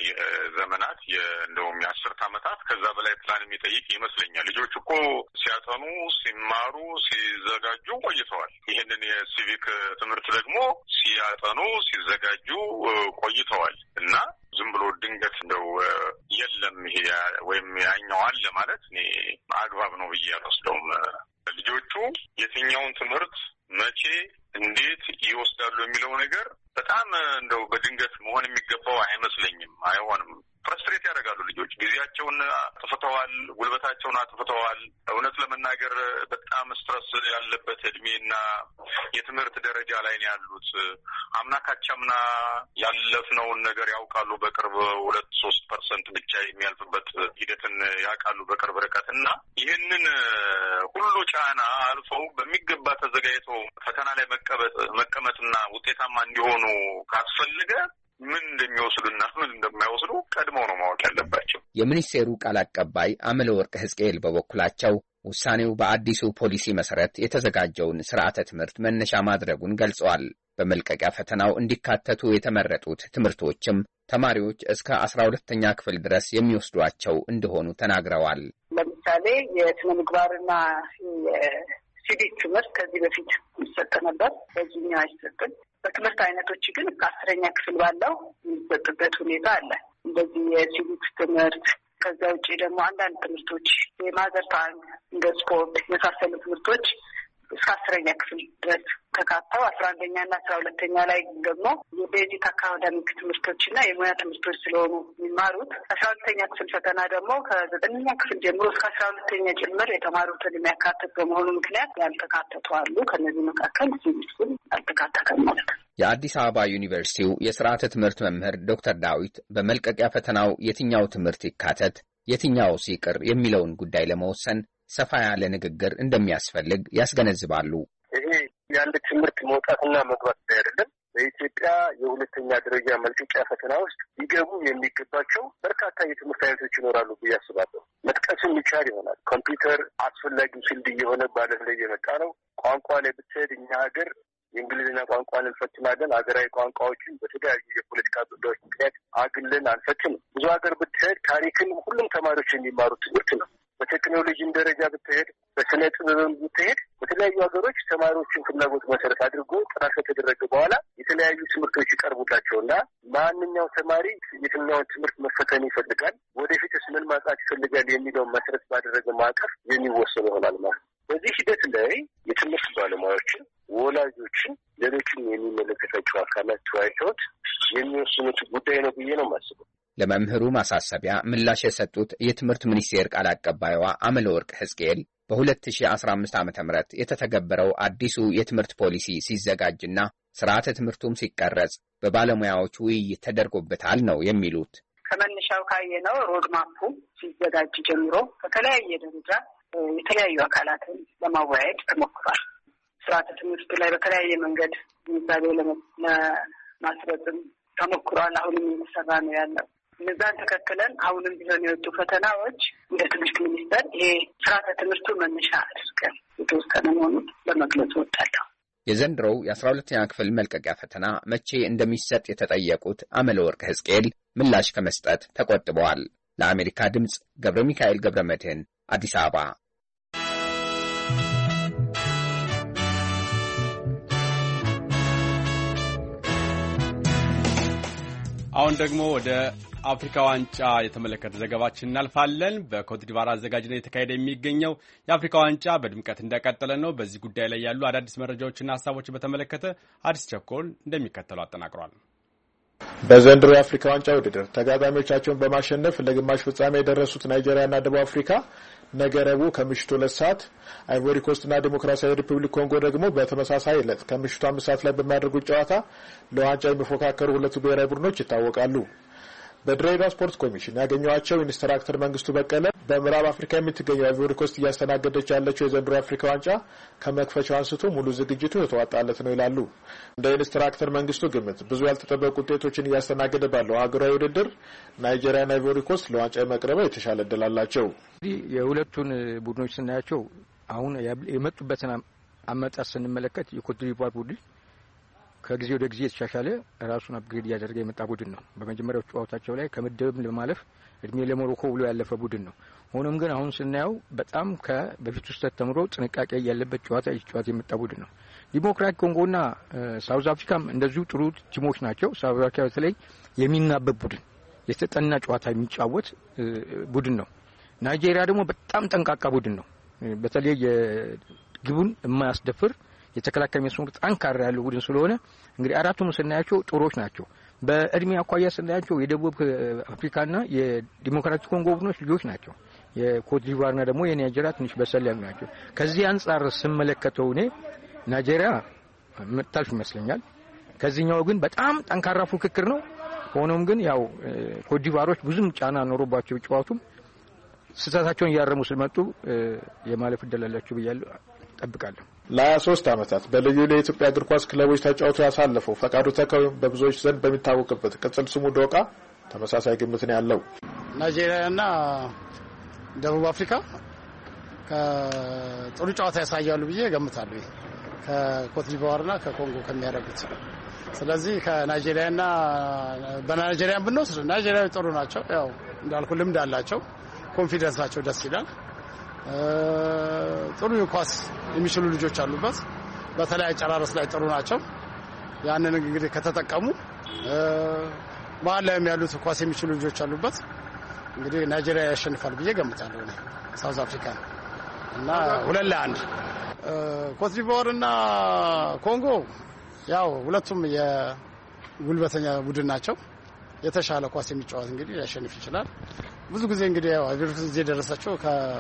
ዘመናት እንደውም የአስርት ዓመታት ከዛ በላይ ፕላን የሚጠይቅ ይመስለኛል። ልጆች እኮ ሲያጠኑ፣ ሲማሩ፣ ሲዘጋጁ ቆይተዋል። ይህንን የሲቪክ ትምህርት ደግሞ ሲያጠኑ፣ ሲዘጋጁ ቆይተዋል እና ዝም ብሎ ድንገት እንደው የለም ይሄ ወይም ያኛው አለ ማለት እኔ አግባብ ነው ብዬ አልወስደውም። ልጆቹ የትኛውን ትምህርት መቼ እንዴት ይወስዳሉ የሚለው ነገር በጣም እንደው በድንገት መሆን የሚገባው አይመስለኝም። አይሆንም። ፍረስትሬት ያደርጋሉ ልጆች። ጊዜያቸውን አጥፍተዋል፣ ጉልበታቸውን አጥፍተዋል። እውነት ለመናገር በጣም ስትረስ ያለበት እድሜና የትምህርት ደረጃ ላይ ነው ያሉት። አምና ካቻምና ያለፍነውን ነገር ያውቃሉ። በቅርብ ሁለት ሶስት ፐርሰንት ብቻ የሚያልፍበት ሂደትን ያውቃሉ በቅርብ ርቀት እና ይህንን ሁሉ ጫና አልፈው በሚገባ ተዘጋጅተው ፈተና ላይ መቀመጥ መቀመጥና ውጤታማ እንዲሆኑ ካስፈልገ ምን እንደሚወስዱና ምን እንደማይወስዱ ቀድመው ነው ማወቅ ያለባቸው። የሚኒስቴሩ ቃል አቀባይ አመለወርቅ ሕዝቅኤል በበኩላቸው ውሳኔው በአዲሱ ፖሊሲ መሰረት የተዘጋጀውን ስርዓተ ትምህርት መነሻ ማድረጉን ገልጸዋል። በመልቀቂያ ፈተናው እንዲካተቱ የተመረጡት ትምህርቶችም ተማሪዎች እስከ አስራ ሁለተኛ ክፍል ድረስ የሚወስዷቸው እንደሆኑ ተናግረዋል። ለምሳሌ የስነ ምግባርና የሲቪክ ትምህርት ከዚህ በፊት ይሰጥ ነበር፣ በዚህኛው አይሰጥም። በትምህርት አይነቶች ግን እስከ አስረኛ ክፍል ባለው የሚሰጥበት ሁኔታ አለ። እንደዚህ የሲቪክስ ትምህርት፣ ከዛ ውጭ ደግሞ አንዳንድ ትምህርቶች የማዘር ታንግ እንደ ስፖርት የመሳሰሉ ትምህርቶች እስከ አስረኛ ክፍል ድረስ ተካተው አስራ አንደኛ እና አስራ ሁለተኛ ላይ ደግሞ የቤዚክ አካዳሚክ ትምህርቶችና የሙያ ትምህርቶች ስለሆኑ የሚማሩት አስራ ሁለተኛ ክፍል ፈተና ደግሞ ከዘጠነኛ ክፍል ጀምሮ እስከ አስራ ሁለተኛ ጭምር የተማሩትን የሚያካትት በመሆኑ ምክንያት ያልተካተቱ አሉ። ከነዚህ መካከል ሲቪል አልተካተተም ማለት ነው። የአዲስ አበባ ዩኒቨርሲቲው የስርዓተ ትምህርት መምህር ዶክተር ዳዊት በመልቀቂያ ፈተናው የትኛው ትምህርት ይካተት የትኛው ሲቅር የሚለውን ጉዳይ ለመወሰን ሰፋ ያለ ንግግር እንደሚያስፈልግ ያስገነዝባሉ። ይሄ የአንድ ትምህርት መውጣትና መግባት አይደለም። በኢትዮጵያ የሁለተኛ ደረጃ መልቀቂያ ፈተና ውስጥ ሊገቡ የሚገባቸው በርካታ የትምህርት አይነቶች ይኖራሉ ብዬ አስባለሁ። መጥቀስም ይቻል ይሆናል። ኮምፒውተር አስፈላጊ ፊልድ እየሆነ በዓለም ላይ የመጣ ነው። ቋንቋ ላይ ብትሄድ እኛ ሀገር የእንግሊዝኛ ቋንቋን እንፈትናለን። ሀገራዊ ቋንቋዎችን በተለያዩ የፖለቲካ ጉዳዮች ምክንያት አግልን አንፈትንም። ብዙ ሀገር ብትሄድ ታሪክን ሁሉም ተማሪዎች የሚማሩት ትምህርት ነው። በቴክኖሎጂም ደረጃ ብትሄድ፣ በስነ ጥበብም ብትሄድ በተለያዩ ሀገሮች ተማሪዎችን ፍላጎት መሰረት አድርጎ ጥናት ከተደረገ በኋላ የተለያዩ ትምህርቶች ይቀርቡላቸውና ማንኛው ተማሪ የትኛውን ትምህርት መፈተን ይፈልጋል፣ ወደፊትስ ምን ማጥናት ይፈልጋል የሚለውን መሰረት ባደረገ ማዕቀፍ የሚወሰኑ ይሆናል ማለት ነው። በዚህ ሂደት ላይ የትምህርት ባለሙያዎችን፣ ወላጆችን፣ ሌሎችን የሚመለከታቸው አካላት ተወያይተውት የሚወስኑት ጉዳይ ነው ብዬ ነው የማስበው። ለመምህሩ ማሳሰቢያ ምላሽ የሰጡት የትምህርት ሚኒስቴር ቃል አቀባይዋ አመለወርቅ ሕዝቅኤል በሁለት ሺህ አስራ አምስት ዓመተ ምህረት የተተገበረው አዲሱ የትምህርት ፖሊሲ ሲዘጋጅና ስርዓተ ትምህርቱም ሲቀረጽ በባለሙያዎች ውይይት ተደርጎበታል ነው የሚሉት። ከመነሻው ካየነው ሮድማፑ ሲዘጋጅ ጀምሮ በተለያየ ደረጃ የተለያዩ አካላትን ለማወያየት ተሞክሯል። ስርዓተ ትምህርት ላይ በተለያየ መንገድ ግንዛቤ ለማስረጽም ተሞክሯል። አሁንም እየተሰራ ነው ያለው። እነዛን ተከትለን አሁንም ቢሆን የወጡ ፈተናዎች እንደ ትምህርት ሚኒስቴር ይሄ ስርዓተ ትምህርቱ መነሻ አድርገን የተወሰነ መሆኑን ለመግለጽ እወዳለሁ። የዘንድሮው የአስራ ሁለተኛ ክፍል መልቀቂያ ፈተና መቼ እንደሚሰጥ የተጠየቁት አመለወርቅ ሕዝቅኤል ምላሽ ከመስጠት ተቆጥበዋል። ለአሜሪካ ድምፅ ገብረ ሚካኤል ገብረ መድህን አዲስ አበባ። አሁን ደግሞ ወደ አፍሪካ ዋንጫ የተመለከተ ዘገባችን እናልፋለን። በኮትዲቫር አዘጋጅነት የተካሄደ የሚገኘው የአፍሪካ ዋንጫ በድምቀት እንደቀጠለ ነው። በዚህ ጉዳይ ላይ ያሉ አዳዲስ መረጃዎችና ሀሳቦችን በተመለከተ አዲስ ቸኮል እንደሚከተለው አጠናቅሯል። በዘንድሮ የአፍሪካ ዋንጫ ውድድር ተጋጣሚዎቻቸውን በማሸነፍ ለግማሽ ፍጻሜ የደረሱት ናይጄሪያና ደቡብ አፍሪካ ነገ ረቡዕ ከምሽቱ ሁለት ሰዓት፣ አይቮሪ ኮስትና ዲሞክራሲያዊ ሪፑብሊክ ኮንጎ ደግሞ በተመሳሳይ ዕለት ከምሽቱ አምስት ሰዓት ላይ በሚያደርጉት ጨዋታ ለዋንጫ የሚፎካከሩ ሁለቱ ብሔራዊ ቡድኖች ይታወቃሉ። በድሬዳዋ ስፖርት ኮሚሽን ያገኘዋቸው ኢንስትራክተር መንግስቱ በቀለ በምዕራብ አፍሪካ የምትገኘው አይቮሪ ኮስት እያስተናገደች ያለችው የዘንድሮ አፍሪካ ዋንጫ ከመክፈቻው አንስቶ ሙሉ ዝግጅቱ የተዋጣለት ነው ይላሉ። እንደ ኢንስትራክተር መንግስቱ ግምት ብዙ ያልተጠበቁ ውጤቶችን እያስተናገደ ባለው ሀገራዊ ውድድር ናይጄሪያና አይቮሪ ኮስት ለዋንጫ የመቅረብ የተሻለ እድል አላቸው። የሁለቱን ቡድኖች ስናያቸው አሁን የመጡበትን አመጣጥ ስንመለከት የኮትዲቫር ቡድን ከጊዜ ወደ ጊዜ የተሻሻለ ራሱን አፕግሬድ እያደረገ የመጣ ቡድን ነው። በመጀመሪያው ጨዋታቸው ላይ ከምድብም ለማለፍ እድሜ ለሞሮኮ ብሎ ያለፈ ቡድን ነው። ሆኖም ግን አሁን ስናየው በጣም ከበፊት ውስጥ ተምሮ ጥንቃቄ ያለበት ጨዋታ ጨዋታ የመጣ ቡድን ነው። ዲሞክራቲክ ኮንጎና ሳውዝ አፍሪካም እንደዚሁ ጥሩ ቲሞች ናቸው። ሳውዝ አፍሪካ በተለይ የሚናበብ ቡድን፣ የተጠና ጨዋታ የሚጫወት ቡድን ነው። ናይጄሪያ ደግሞ በጣም ጠንቃቃ ቡድን ነው። በተለይ የግቡን የማያስደፍር የተከላካይ መስመር ጠንካራ ያለው ቡድን ስለሆነ እንግዲህ አራቱም ስናያቸው ጥሩዎች ናቸው። በእድሜ አኳያ ስናያቸው የደቡብ አፍሪካና የዲሞክራቲክ ኮንጎ ቡድኖች ልጆች ናቸው። የኮትዲቫርና ደግሞ የናይጄሪያ ትንሽ በሰል ያሉ ናቸው። ከዚህ አንጻር ስመለከተው እኔ ናይጄሪያ መጣልፍ ይመስለኛል። ከዚህኛው ግን በጣም ጠንካራ ፉክክር ነው። ሆኖም ግን ያው ኮትዲቫሮች ብዙም ጫና ኖሮባቸው ጨዋቱም ስህተታቸውን እያረሙ ስለመጡ የማለፍ እድል አላቸው ብያለሁ ጠብቃለሁ። ለሀያ ሶስት ዓመታት በልዩ ለኢትዮጵያ እግር ኳስ ክለቦች ተጫውቶ ያሳለፈው ፈቃዱ ተካው በብዙዎች ዘንድ በሚታወቅበት ቅጽል ስሙ ዶቃ ተመሳሳይ ግምት ነው ያለው። ናይጄሪያና ደቡብ አፍሪካ ከጥሩ ጨዋታ ያሳያሉ ብዬ ገምታለሁ ከኮትዲቫርና ከኮንጎ ከሚያደርጉት። ስለዚህ ከናይጄሪያና በናይጄሪያን ብንወስድ ናይጄሪያ ጥሩ ናቸው። ያው እንዳልኩ ልምድ አላቸው። ኮንፊደንሳቸው ደስ ይላል። ጥሩ ኳስ የሚችሉ ልጆች አሉበት። በተለይ አጨራረስ ላይ ጥሩ ናቸው። ያንን እንግዲህ ከተጠቀሙ መሀል ላይ ያሉት ኳስ የሚችሉ ልጆች አሉበት። እንግዲህ ናይጄሪያ ያሸንፋል ብዬ ገምታለሁ እኔ ሳውዝ አፍሪካ እና ሁለት ለአንድ ኮትዲቯር እና ኮንጎ ያው ሁለቱም የጉልበተኛ ቡድን ናቸው። የተሻለ ኳስ የሚጫወት እንግዲህ ሊያሸንፍ ይችላል። ብዙ ጊዜ እንግዲህ ያው አይቮሪ ኮስት እዚህ ደረሰችው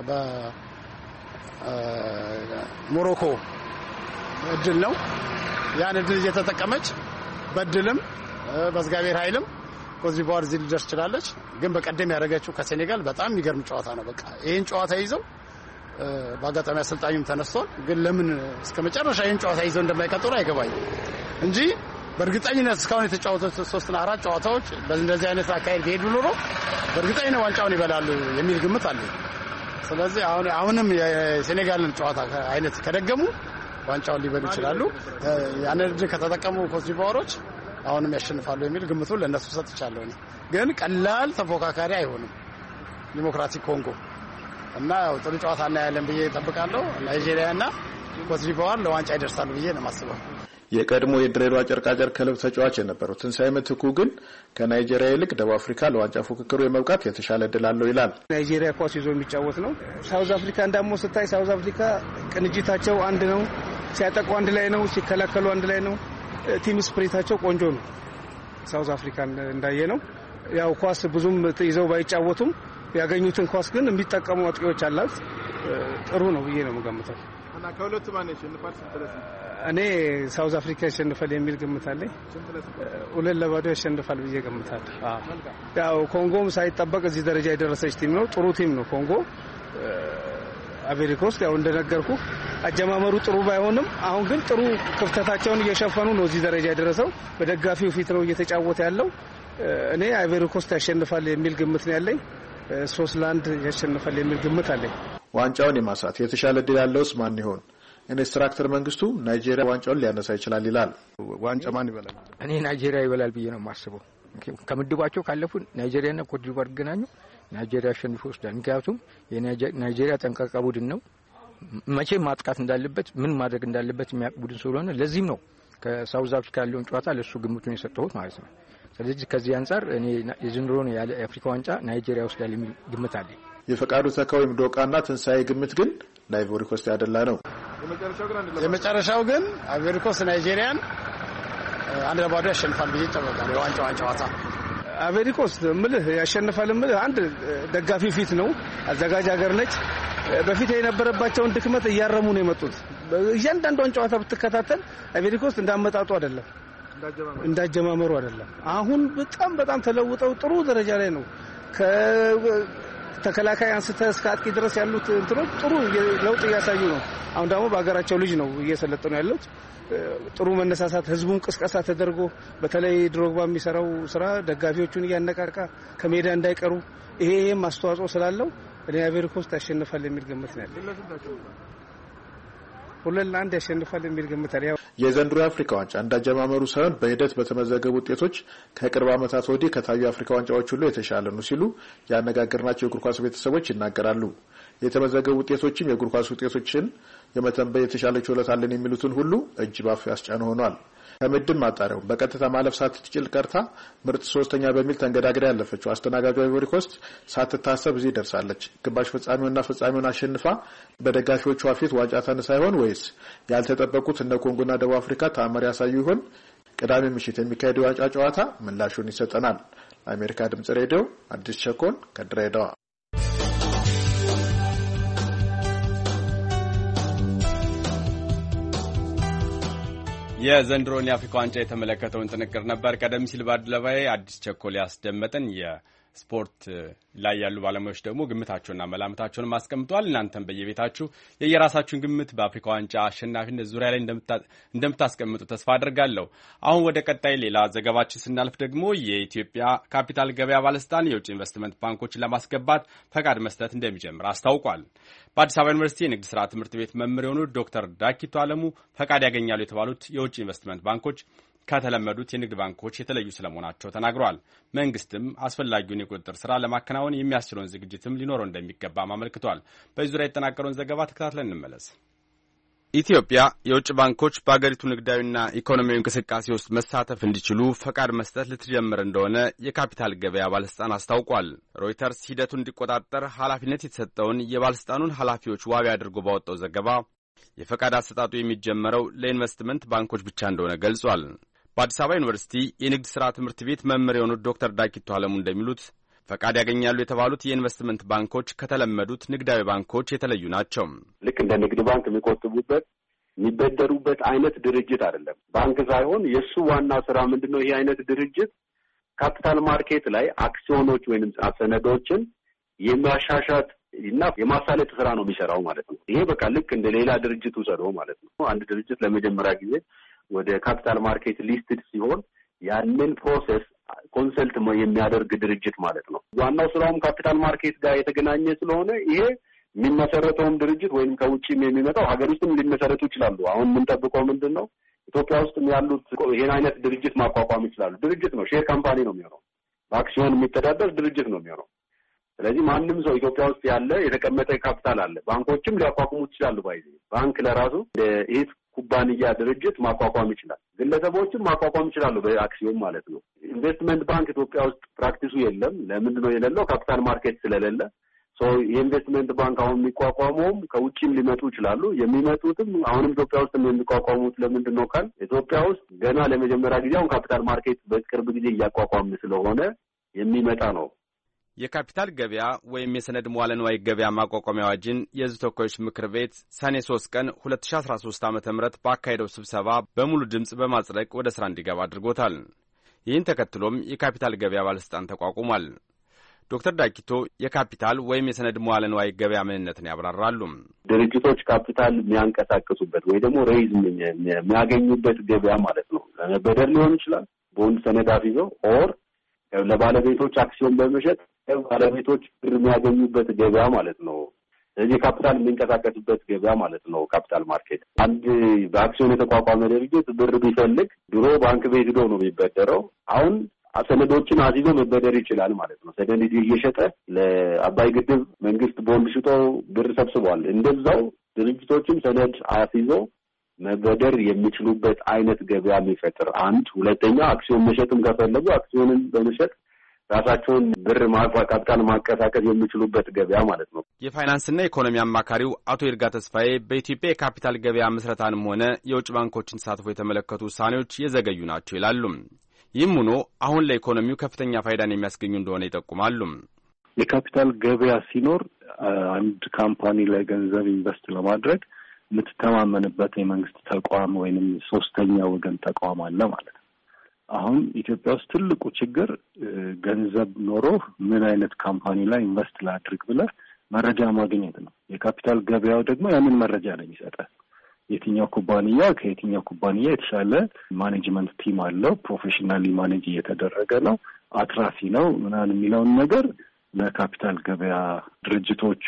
በሞሮኮ እድል ነው። ያን እድል እየተጠቀመች በእድልም በእግዚአብሔር ኃይልም ኮትዲቯር እዚህ ልደርስ ይችላለች። ግን በቀደም ያደረገችው ከሴኔጋል በጣም የሚገርም ጨዋታ ነው። በቃ ይሄን ጨዋታ ይዘው በአጋጣሚ አሰልጣኙም ተነስቷል። ግን ለምን እስከመጨረሻ ይሄን ጨዋታ ይዘው እንደማይቀጥሉ አይገባኝም እንጂ በእርግጠኝነት እስካሁን የተጫወቱት ሶስትና አራት ጨዋታዎች በእንደዚህ አይነት አካሄድ ቢሄዱ ኖሮ በእርግጠኝነት ዋንጫውን ይበላሉ የሚል ግምት አለ። ስለዚህ አሁን አሁንም የሴኔጋልን ጨዋታ አይነት ከደገሙ ዋንጫውን ሊበሉ ይችላሉ። ያን እድል ከተጠቀሙ ኮትዲቯሮች አሁንም ያሸንፋሉ የሚል ግምቱን ለነሱ ሰጥቻለሁ። ግን ቀላል ተፎካካሪ አይሆንም ዲሞክራቲክ ኮንጎ እና ያው ጥሩ ጨዋታ እናያለን ብዬ እጠብቃለሁ። ናይጄሪያና ኮትዲቯር ለዋንጫ ይደርሳሉ ብዬ ነው የማስበው። የቀድሞ የድሬዳዋ ጨርቃጨርቅ ክለብ ተጫዋች የነበረው ትንሳኤ ምትኩ ግን ከናይጄሪያ ይልቅ ደቡብ አፍሪካ ለዋንጫ ፉክክሩ የመብቃት የተሻለ እድል አለው ይላል። ናይጄሪያ ኳስ ይዞ የሚጫወት ነው። ሳውዝ አፍሪካ እንዳሞ ስታይ ሳውዝ አፍሪካ ቅንጅታቸው አንድ ነው። ሲያጠቁ አንድ ላይ ነው፣ ሲከላከሉ አንድ ላይ ነው። ቲም ስፕሪታቸው ቆንጆ ነው። ሳውዝ አፍሪካን እንዳየ ነው። ያው ኳስ ብዙም ይዘው ባይጫወቱም ያገኙትን ኳስ ግን የሚጠቀሙ አጥቂዎች አላት። ጥሩ ነው ብዬ ነው የምገምተው። እና ከሁለቱ ማን ያሸንፋል ስትለስ? እኔ ሳውዝ አፍሪካ ያሸንፋል የሚል ግምት አለኝ። ሁለት ለባዶ ያሸንፋል ብዬ ገምታለሁ። ያው ኮንጎም ሳይጠበቅ እዚህ ደረጃ የደረሰች ቲም ነው። ጥሩ ቲም ነው ኮንጎ። አይቮሪ ኮስት ያው እንደነገርኩ አጀማመሩ ጥሩ ባይሆንም አሁን ግን ጥሩ ክፍተታቸውን እየሸፈኑ ነው እዚህ ደረጃ የደረሰው። በደጋፊው ፊት ነው እየተጫወተ ያለው። እኔ አይቮሪ ኮስት ያሸንፋል የሚል ግምት ነው ያለኝ። ሶስት ለአንድ ያሸንፋል የሚል ግምት አለኝ። ዋንጫውን የማሳት የተሻለ እድል ያለውስ ማን ይሆን? ኢንስትራክተር መንግስቱ ናይጄሪያ ዋንጫውን ሊያነሳ ይችላል ይላል። ዋንጫ ማን ይበላል? እኔ ናይጄሪያ ይበላል ብዬ ነው የማስበው። ከምድባቸው ካለፉ ናይጄሪያና ኮትዲቯር ገናኙ ናይጄሪያ አሸንፎ ይወስዳል። ምክንያቱም የናይጄሪያ ጠንቃቃ ቡድን ነው። መቼ ማጥቃት እንዳለበት ምን ማድረግ እንዳለበት የሚያውቅ ቡድን ስለሆነ ለዚህም ነው ከሳውዝ አፍሪካ ያለውን ጨዋታ ለሱ ግምቱን የሰጠሁት ማለት ነው። ስለዚህ ከዚህ አንፃር እኔ የዘንድሮውን የአፍሪካ ዋንጫ ናይጄሪያ ይወስዳል የሚል ግምት አለኝ። የፈቃዱ ተካው ወይም ዶቃና ትንሳኤ ግምት ግን ለአይቮሪ ኮስት ያደላ ነው። የመጨረሻው ግን አይቮሪ ኮስት ናይጄሪያን አንድ ለባዶ ያሸንፋል ብዬ እጠብቃለሁ። የዋንጫውን ጨዋታ አይቮሪ ኮስት ምልህ ያሸንፋል ምልህ አንድ ደጋፊ ፊት ነው። አዘጋጅ ሀገር ነች። በፊት የነበረባቸውን ድክመት እያረሙ ነው የመጡት። እያንዳንዷን ጨዋታ ብትከታተል አይቮሪ ኮስት እንዳመጣጡ አይደለም፣ እንዳጀማመሩ አይደለም። አሁን በጣም በጣም ተለውጠው ጥሩ ደረጃ ላይ ነው። ከተከላካይ አንስተ እስከ አጥቂ ድረስ ያሉት እንትኖች ጥሩ ለውጥ እያሳዩ ነው። አሁን ደግሞ በአገራቸው ልጅ ነው እየሰለጠኑ ያሉት። ጥሩ መነሳሳት፣ ህዝቡን ቅስቀሳ ተደርጎ በተለይ ድሮግባ የሚሰራው ስራ ደጋፊዎቹን እያነቃቃ ከሜዳ እንዳይቀሩ ይሄ ይሄም አስተዋጽኦ ስላለው እኔ አይቮሪ ኮስት ያሸንፋል የሚል ግምት ነው ያለኝ። ሁለት ለአንድ ያሸንፋል የሚል ግምት አለ። የዘንድሮ የአፍሪካ ዋንጫ እንዳጀማመሩ ሳይሆን በሂደት በተመዘገቡ ውጤቶች ከቅርብ ዓመታት ወዲህ ከታዩ የአፍሪካ ዋንጫዎች ሁሉ የተሻለ ነው ሲሉ ያነጋገርናቸው የእግር ኳስ ቤተሰቦች ይናገራሉ። የተመዘገቡ ውጤቶችም የእግር ኳስ ውጤቶችን የመተንበይ የተሻለ ችሎታ አለን የሚሉትን ሁሉ እጅ ባፍ ያስጫነ ሆኗል። ከምድብ ማጣሪያው በቀጥታ ማለፍ ሳትችል ቀርታ ምርጥ ሶስተኛ በሚል ተንገዳግዳ ያለፈችው አስተናጋጇ አይቮሪ ኮስት ሳትታሰብ እዚህ ደርሳለች። ግማሽ ፍጻሜውና ፍጻሜውን አሸንፋ በደጋፊዎቿ ፊት ዋንጫ ታነሳ ይሆን ወይስ ያልተጠበቁት እነ ኮንጎና ደቡብ አፍሪካ ተአምር ያሳዩ ይሆን? ቅዳሜ ምሽት የሚካሄደው ዋንጫ ጨዋታ ምላሹን ይሰጠናል። ለአሜሪካ ድምጽ ሬዲዮ አዲስ ቸኮል ከድሬዳዋ። የዘንድሮን የአፍሪካ ዋንጫ የተመለከተውን ጥንቅር ነበር ቀደም ሲል ባድለባይ አዲስ ቸኮል ያስደመጠን። የስፖርት ላይ ያሉ ባለሙያዎች ደግሞ ግምታቸውና መላምታቸውን ማስቀምጧል። እናንተም በየቤታችሁ የየራሳችሁን ግምት በአፍሪካ ዋንጫ አሸናፊነት ዙሪያ ላይ እንደምታስቀምጡ ተስፋ አድርጋለሁ። አሁን ወደ ቀጣይ ሌላ ዘገባችን ስናልፍ ደግሞ የኢትዮጵያ ካፒታል ገበያ ባለስልጣን የውጭ ኢንቨስትመንት ባንኮችን ለማስገባት ፈቃድ መስጠት እንደሚጀምር አስታውቋል። በአዲስ አበባ ዩኒቨርሲቲ የንግድ ስራ ትምህርት ቤት መምህር የሆኑት ዶክተር ዳኪቶ አለሙ ፈቃድ ያገኛሉ የተባሉት የውጭ ኢንቨስትመንት ባንኮች ከተለመዱት የንግድ ባንኮች የተለዩ ስለመሆናቸው ተናግረዋል። መንግስትም አስፈላጊውን የቁጥጥር ስራ ለማከናወን የሚያስችለውን ዝግጅትም ሊኖረው እንደሚገባም አመልክቷል። በዚህ ዙሪያ የተጠናቀረውን ዘገባ ተከታትለን እንመለስ። ኢትዮጵያ የውጭ ባንኮች በአገሪቱ ንግዳዊና ኢኮኖሚያዊ እንቅስቃሴ ውስጥ መሳተፍ እንዲችሉ ፈቃድ መስጠት ልትጀምር እንደሆነ የካፒታል ገበያ ባለስልጣን አስታውቋል። ሮይተርስ ሂደቱን እንዲቆጣጠር ኃላፊነት የተሰጠውን የባለስልጣኑን ኃላፊዎች ዋቢ አድርጎ ባወጣው ዘገባ የፈቃድ አሰጣጡ የሚጀመረው ለኢንቨስትመንት ባንኮች ብቻ እንደሆነ ገልጿል። በአዲስ አበባ ዩኒቨርሲቲ የንግድ ሥራ ትምህርት ቤት መምህር የሆኑት ዶክተር ዳኪቶ አለሙ እንደሚሉት ፈቃድ ያገኛሉ የተባሉት የኢንቨስትመንት ባንኮች ከተለመዱት ንግዳዊ ባንኮች የተለዩ ናቸው። ልክ እንደ ንግድ ባንክ የሚቆጥቡበት የሚበደሩበት አይነት ድርጅት አይደለም። ባንክ ሳይሆን የእሱ ዋና ስራ ምንድን ነው? ይሄ አይነት ድርጅት ካፒታል ማርኬት ላይ አክሲዮኖች ወይንም ሰነዶችን የሚያሻሻጥ እና የማሳለጥ ስራ ነው የሚሰራው ማለት ነው። ይሄ በቃ ልክ እንደ ሌላ ድርጅት ውሰደው ማለት ነው። አንድ ድርጅት ለመጀመሪያ ጊዜ ወደ ካፒታል ማርኬት ሊስትድ ሲሆን ያንን ፕሮሰስ ኮንሰልት የሚያደርግ ድርጅት ማለት ነው። ዋናው ስራውም ካፒታል ማርኬት ጋር የተገናኘ ስለሆነ ይሄ የሚመሰረተውም ድርጅት ወይም ከውጭም የሚመጣው ሀገር ውስጥም ሊመሰረቱ ይችላሉ። አሁን የምንጠብቀው ምንድን ነው? ኢትዮጵያ ውስጥም ያሉት ይሄን አይነት ድርጅት ማቋቋም ይችላሉ። ድርጅት ነው፣ ሼር ካምፓኒ ነው የሚሆነው፣ በአክሲዮን የሚተዳደር ድርጅት ነው የሚሆነው። ስለዚህ ማንም ሰው ኢትዮጵያ ውስጥ ያለ የተቀመጠ ካፒታል አለ፣ ባንኮችም ሊያቋቁሙ ይችላሉ። ባይዚ ባንክ ለራሱ ይሄ ኩባንያ ድርጅት ማቋቋም ይችላል። ግለሰቦችም ማቋቋም ይችላሉ በአክሲዮን ማለት ነው። ኢንቨስትመንት ባንክ ኢትዮጵያ ውስጥ ፕራክቲሱ የለም። ለምንድን ነው የሌለው? ካፒታል ማርኬት ስለሌለ። ሶ የኢንቨስትመንት ባንክ አሁን የሚቋቋመውም ከውጭም ሊመጡ ይችላሉ። የሚመጡትም አሁንም ኢትዮጵያ ውስጥ የሚቋቋሙት ለምንድን ነው ካል ኢትዮጵያ ውስጥ ገና ለመጀመሪያ ጊዜ አሁን ካፒታል ማርኬት በቅርብ ጊዜ እያቋቋም ስለሆነ የሚመጣ ነው። የካፒታል ገበያ ወይም የሰነድ መዋለ ንዋይ ገበያ ማቋቋሚያ አዋጅን የሕዝብ ተወካዮች ምክር ቤት ሰኔ ሶስት ቀን ሁለት ሺህ አስራ ሶስት ዓመተ ምህረት ባካሄደው ስብሰባ በሙሉ ድምፅ በማጽደቅ ወደ ሥራ እንዲገባ አድርጎታል። ይህን ተከትሎም የካፒታል ገበያ ባለሥልጣን ተቋቁሟል። ዶክተር ዳኪቶ የካፒታል ወይም የሰነድ መዋለ ንዋይ ገበያ ምንነትን ያብራራሉ። ድርጅቶች ካፒታል የሚያንቀሳቅሱበት ወይ ደግሞ ሬይዝ የሚያገኙበት ገበያ ማለት ነው። ለመበደር ሊሆን ይችላል፣ ቦንድ ሰነድ አስይዘው ኦር ለባለቤቶች አክሲዮን በመሸጥ ባለቤቶች ብር የሚያገኙበት ገበያ ማለት ነው። ስለዚህ ካፒታል የሚንቀሳቀስበት ገበያ ማለት ነው ካፒታል ማርኬት። አንድ በአክሲዮን የተቋቋመ ድርጅት ብር ቢፈልግ ድሮ ባንክ ቤት ሄዶ ነው የሚበደረው። አሁን ሰነዶችን አስይዞ መበደር ይችላል ማለት ነው። ሰነድ እየሸጠ ለአባይ ግድብ መንግስት ቦንድ ሽጦ ብር ሰብስቧል። እንደዛው ድርጅቶችም ሰነድ አስይዞ መበደር የሚችሉበት አይነት ገበያ የሚፈጥር አንድ። ሁለተኛ አክሲዮን መሸጥም ከፈለጉ አክሲዮንን በመሸጥ ራሳቸውን ብር ካፒታል ማንቀሳቀስ የሚችሉበት ገበያ ማለት ነው። የፋይናንስና ኢኮኖሚ አማካሪው አቶ ይርጋ ተስፋዬ በኢትዮጵያ የካፒታል ገበያ ምስረታንም ሆነ የውጭ ባንኮችን ተሳትፎ የተመለከቱ ውሳኔዎች የዘገዩ ናቸው ይላሉ። ይህም ሆኖ አሁን ለኢኮኖሚው ከፍተኛ ፋይዳን የሚያስገኙ እንደሆነ ይጠቁማሉ። የካፒታል ገበያ ሲኖር አንድ ካምፓኒ ላይ ገንዘብ ኢንቨስት ለማድረግ የምትተማመንበት የመንግስት ተቋም ወይንም ሶስተኛ ወገን ተቋም አለ ማለት ነው። አሁን ኢትዮጵያ ውስጥ ትልቁ ችግር ገንዘብ ኖሮ ምን አይነት ካምፓኒ ላይ ኢንቨስት ላድርግ ብለህ መረጃ ማግኘት ነው። የካፒታል ገበያው ደግሞ ያንን መረጃ ነው የሚሰጠው። የትኛው ኩባንያ ከየትኛው ኩባንያ የተሻለ ማኔጅመንት ቲም አለው፣ ፕሮፌሽናሊ ማኔጅ እየተደረገ ነው፣ አትራፊ ነው ምናምን የሚለውን ነገር ለካፒታል ገበያ ድርጅቶቹ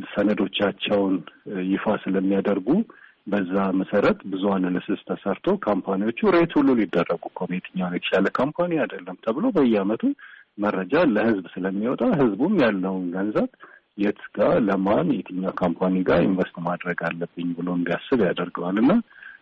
ሰነዶቻቸውን ይፋ ስለሚያደርጉ በዛ መሰረት ብዙ አናሊሲስ ተሰርቶ ካምፓኒዎቹ ሬት ሁሉ ሊደረጉ እኮ የትኛው የተሻለ ካምፓኒ አይደለም ተብሎ በየአመቱ መረጃ ለህዝብ ስለሚወጣ ህዝቡም ያለውን ገንዘብ የት ጋር ለማን የትኛው ካምፓኒ ጋር ኢንቨስት ማድረግ አለብኝ ብሎ እንዲያስብ ያደርገዋል እና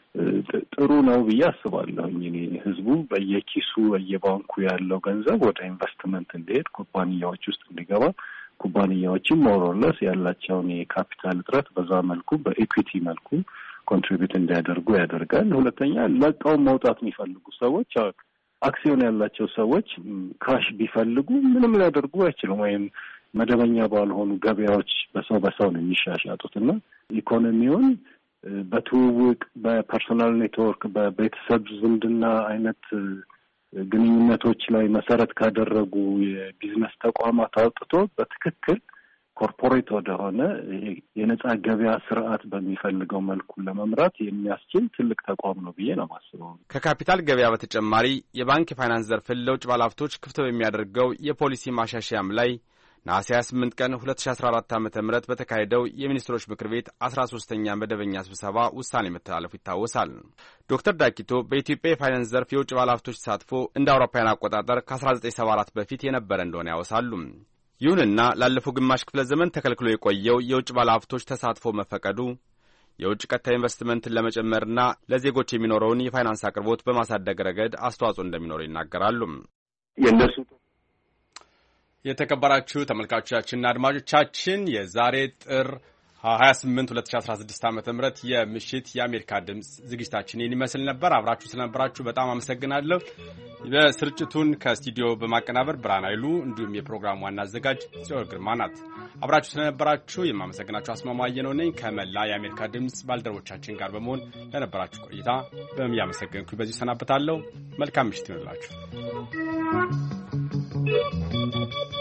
ጥሩ ነው ብዬ አስባለሁ። እኔ ህዝቡ በየኪሱ በየባንኩ ያለው ገንዘብ ወደ ኢንቨስትመንት እንዲሄድ ኩባንያዎች ውስጥ እንዲገባ ኩባንያዎችም ሞሮለስ ያላቸውን የካፒታል እጥረት በዛ መልኩ በኢኩዊቲ መልኩ ኮንትሪቢዩት እንዲያደርጉ ያደርጋል። ሁለተኛ ለቀው መውጣት የሚፈልጉ ሰዎች አክሲዮን ያላቸው ሰዎች ካሽ ቢፈልጉ ምንም ሊያደርጉ አይችሉም። ወይም መደበኛ ባልሆኑ ገበያዎች በሰው በሰው ነው የሚሻሻጡት እና ኢኮኖሚውን በትውውቅ በፐርሶናል ኔትወርክ በቤተሰብ ዝምድና አይነት ግንኙነቶች ላይ መሰረት ካደረጉ የቢዝነስ ተቋማት አውጥቶ በትክክል ኮርፖሬት ወደሆነ የነጻ ገበያ ስርዓት በሚፈልገው መልኩ ለመምራት የሚያስችል ትልቅ ተቋም ነው ብዬ ነው የማስበው። ከካፒታል ገበያ በተጨማሪ የባንክ የፋይናንስ ዘርፍን ለውጭ ባለሀብቶች ክፍት በሚያደርገው የፖሊሲ ማሻሻያም ላይ ነሐሴ ሃያ ስምንት ቀን ሁለት ሺህ አስራ አራት ዓመተ ምህረት በተካሄደው የሚኒስትሮች ምክር ቤት አስራ ሶስተኛ መደበኛ ስብሰባ ውሳኔ መተላለፉ ይታወሳል። ዶክተር ዳኪቶ በኢትዮጵያ የፋይናንስ ዘርፍ የውጭ ባለሀብቶች ተሳትፎ እንደ አውሮፓውያን አቆጣጠር ከአስራ ዘጠኝ ሰባ አራት በፊት የነበረ እንደሆነ ያወሳሉ። ይሁንና ላለፈው ግማሽ ክፍለ ዘመን ተከልክሎ የቆየው የውጭ ባለሀብቶች ተሳትፎ መፈቀዱ የውጭ ቀጥታ ኢንቨስትመንትን ለመጨመርና ለዜጎች የሚኖረውን የፋይናንስ አቅርቦት በማሳደግ ረገድ አስተዋጽኦ እንደሚኖረው ይናገራሉ። የእነሱ የተከበራችሁ ተመልካቾቻችንና አድማጮቻችን የዛሬ ጥር ሀያ ስምንት ሁለት ሺህ አስራ ስድስት ዓመተ ምህረት የምሽት የአሜሪካ ድምጽ ዝግጅታችን ይመስል ነበር። አብራችሁ ስለነበራችሁ በጣም አመሰግናለሁ። በስርጭቱን ከስቱዲዮ በማቀናበር ብርሃን ኃይሉ እንዲሁም የፕሮግራሙ ዋና አዘጋጅ ጽዮን ግርማ ናት። አብራችሁ ስለነበራችሁ የማመሰግናችሁ አስማማየ ነው ነኝ ከመላ የአሜሪካ ድምጽ ባልደረቦቻችን ጋር በመሆን ለነበራችሁ ቆይታ በሚያመሰግንኩ በዚህ ሰናበታለሁ። መልካም ምሽት ይሁንላችሁ።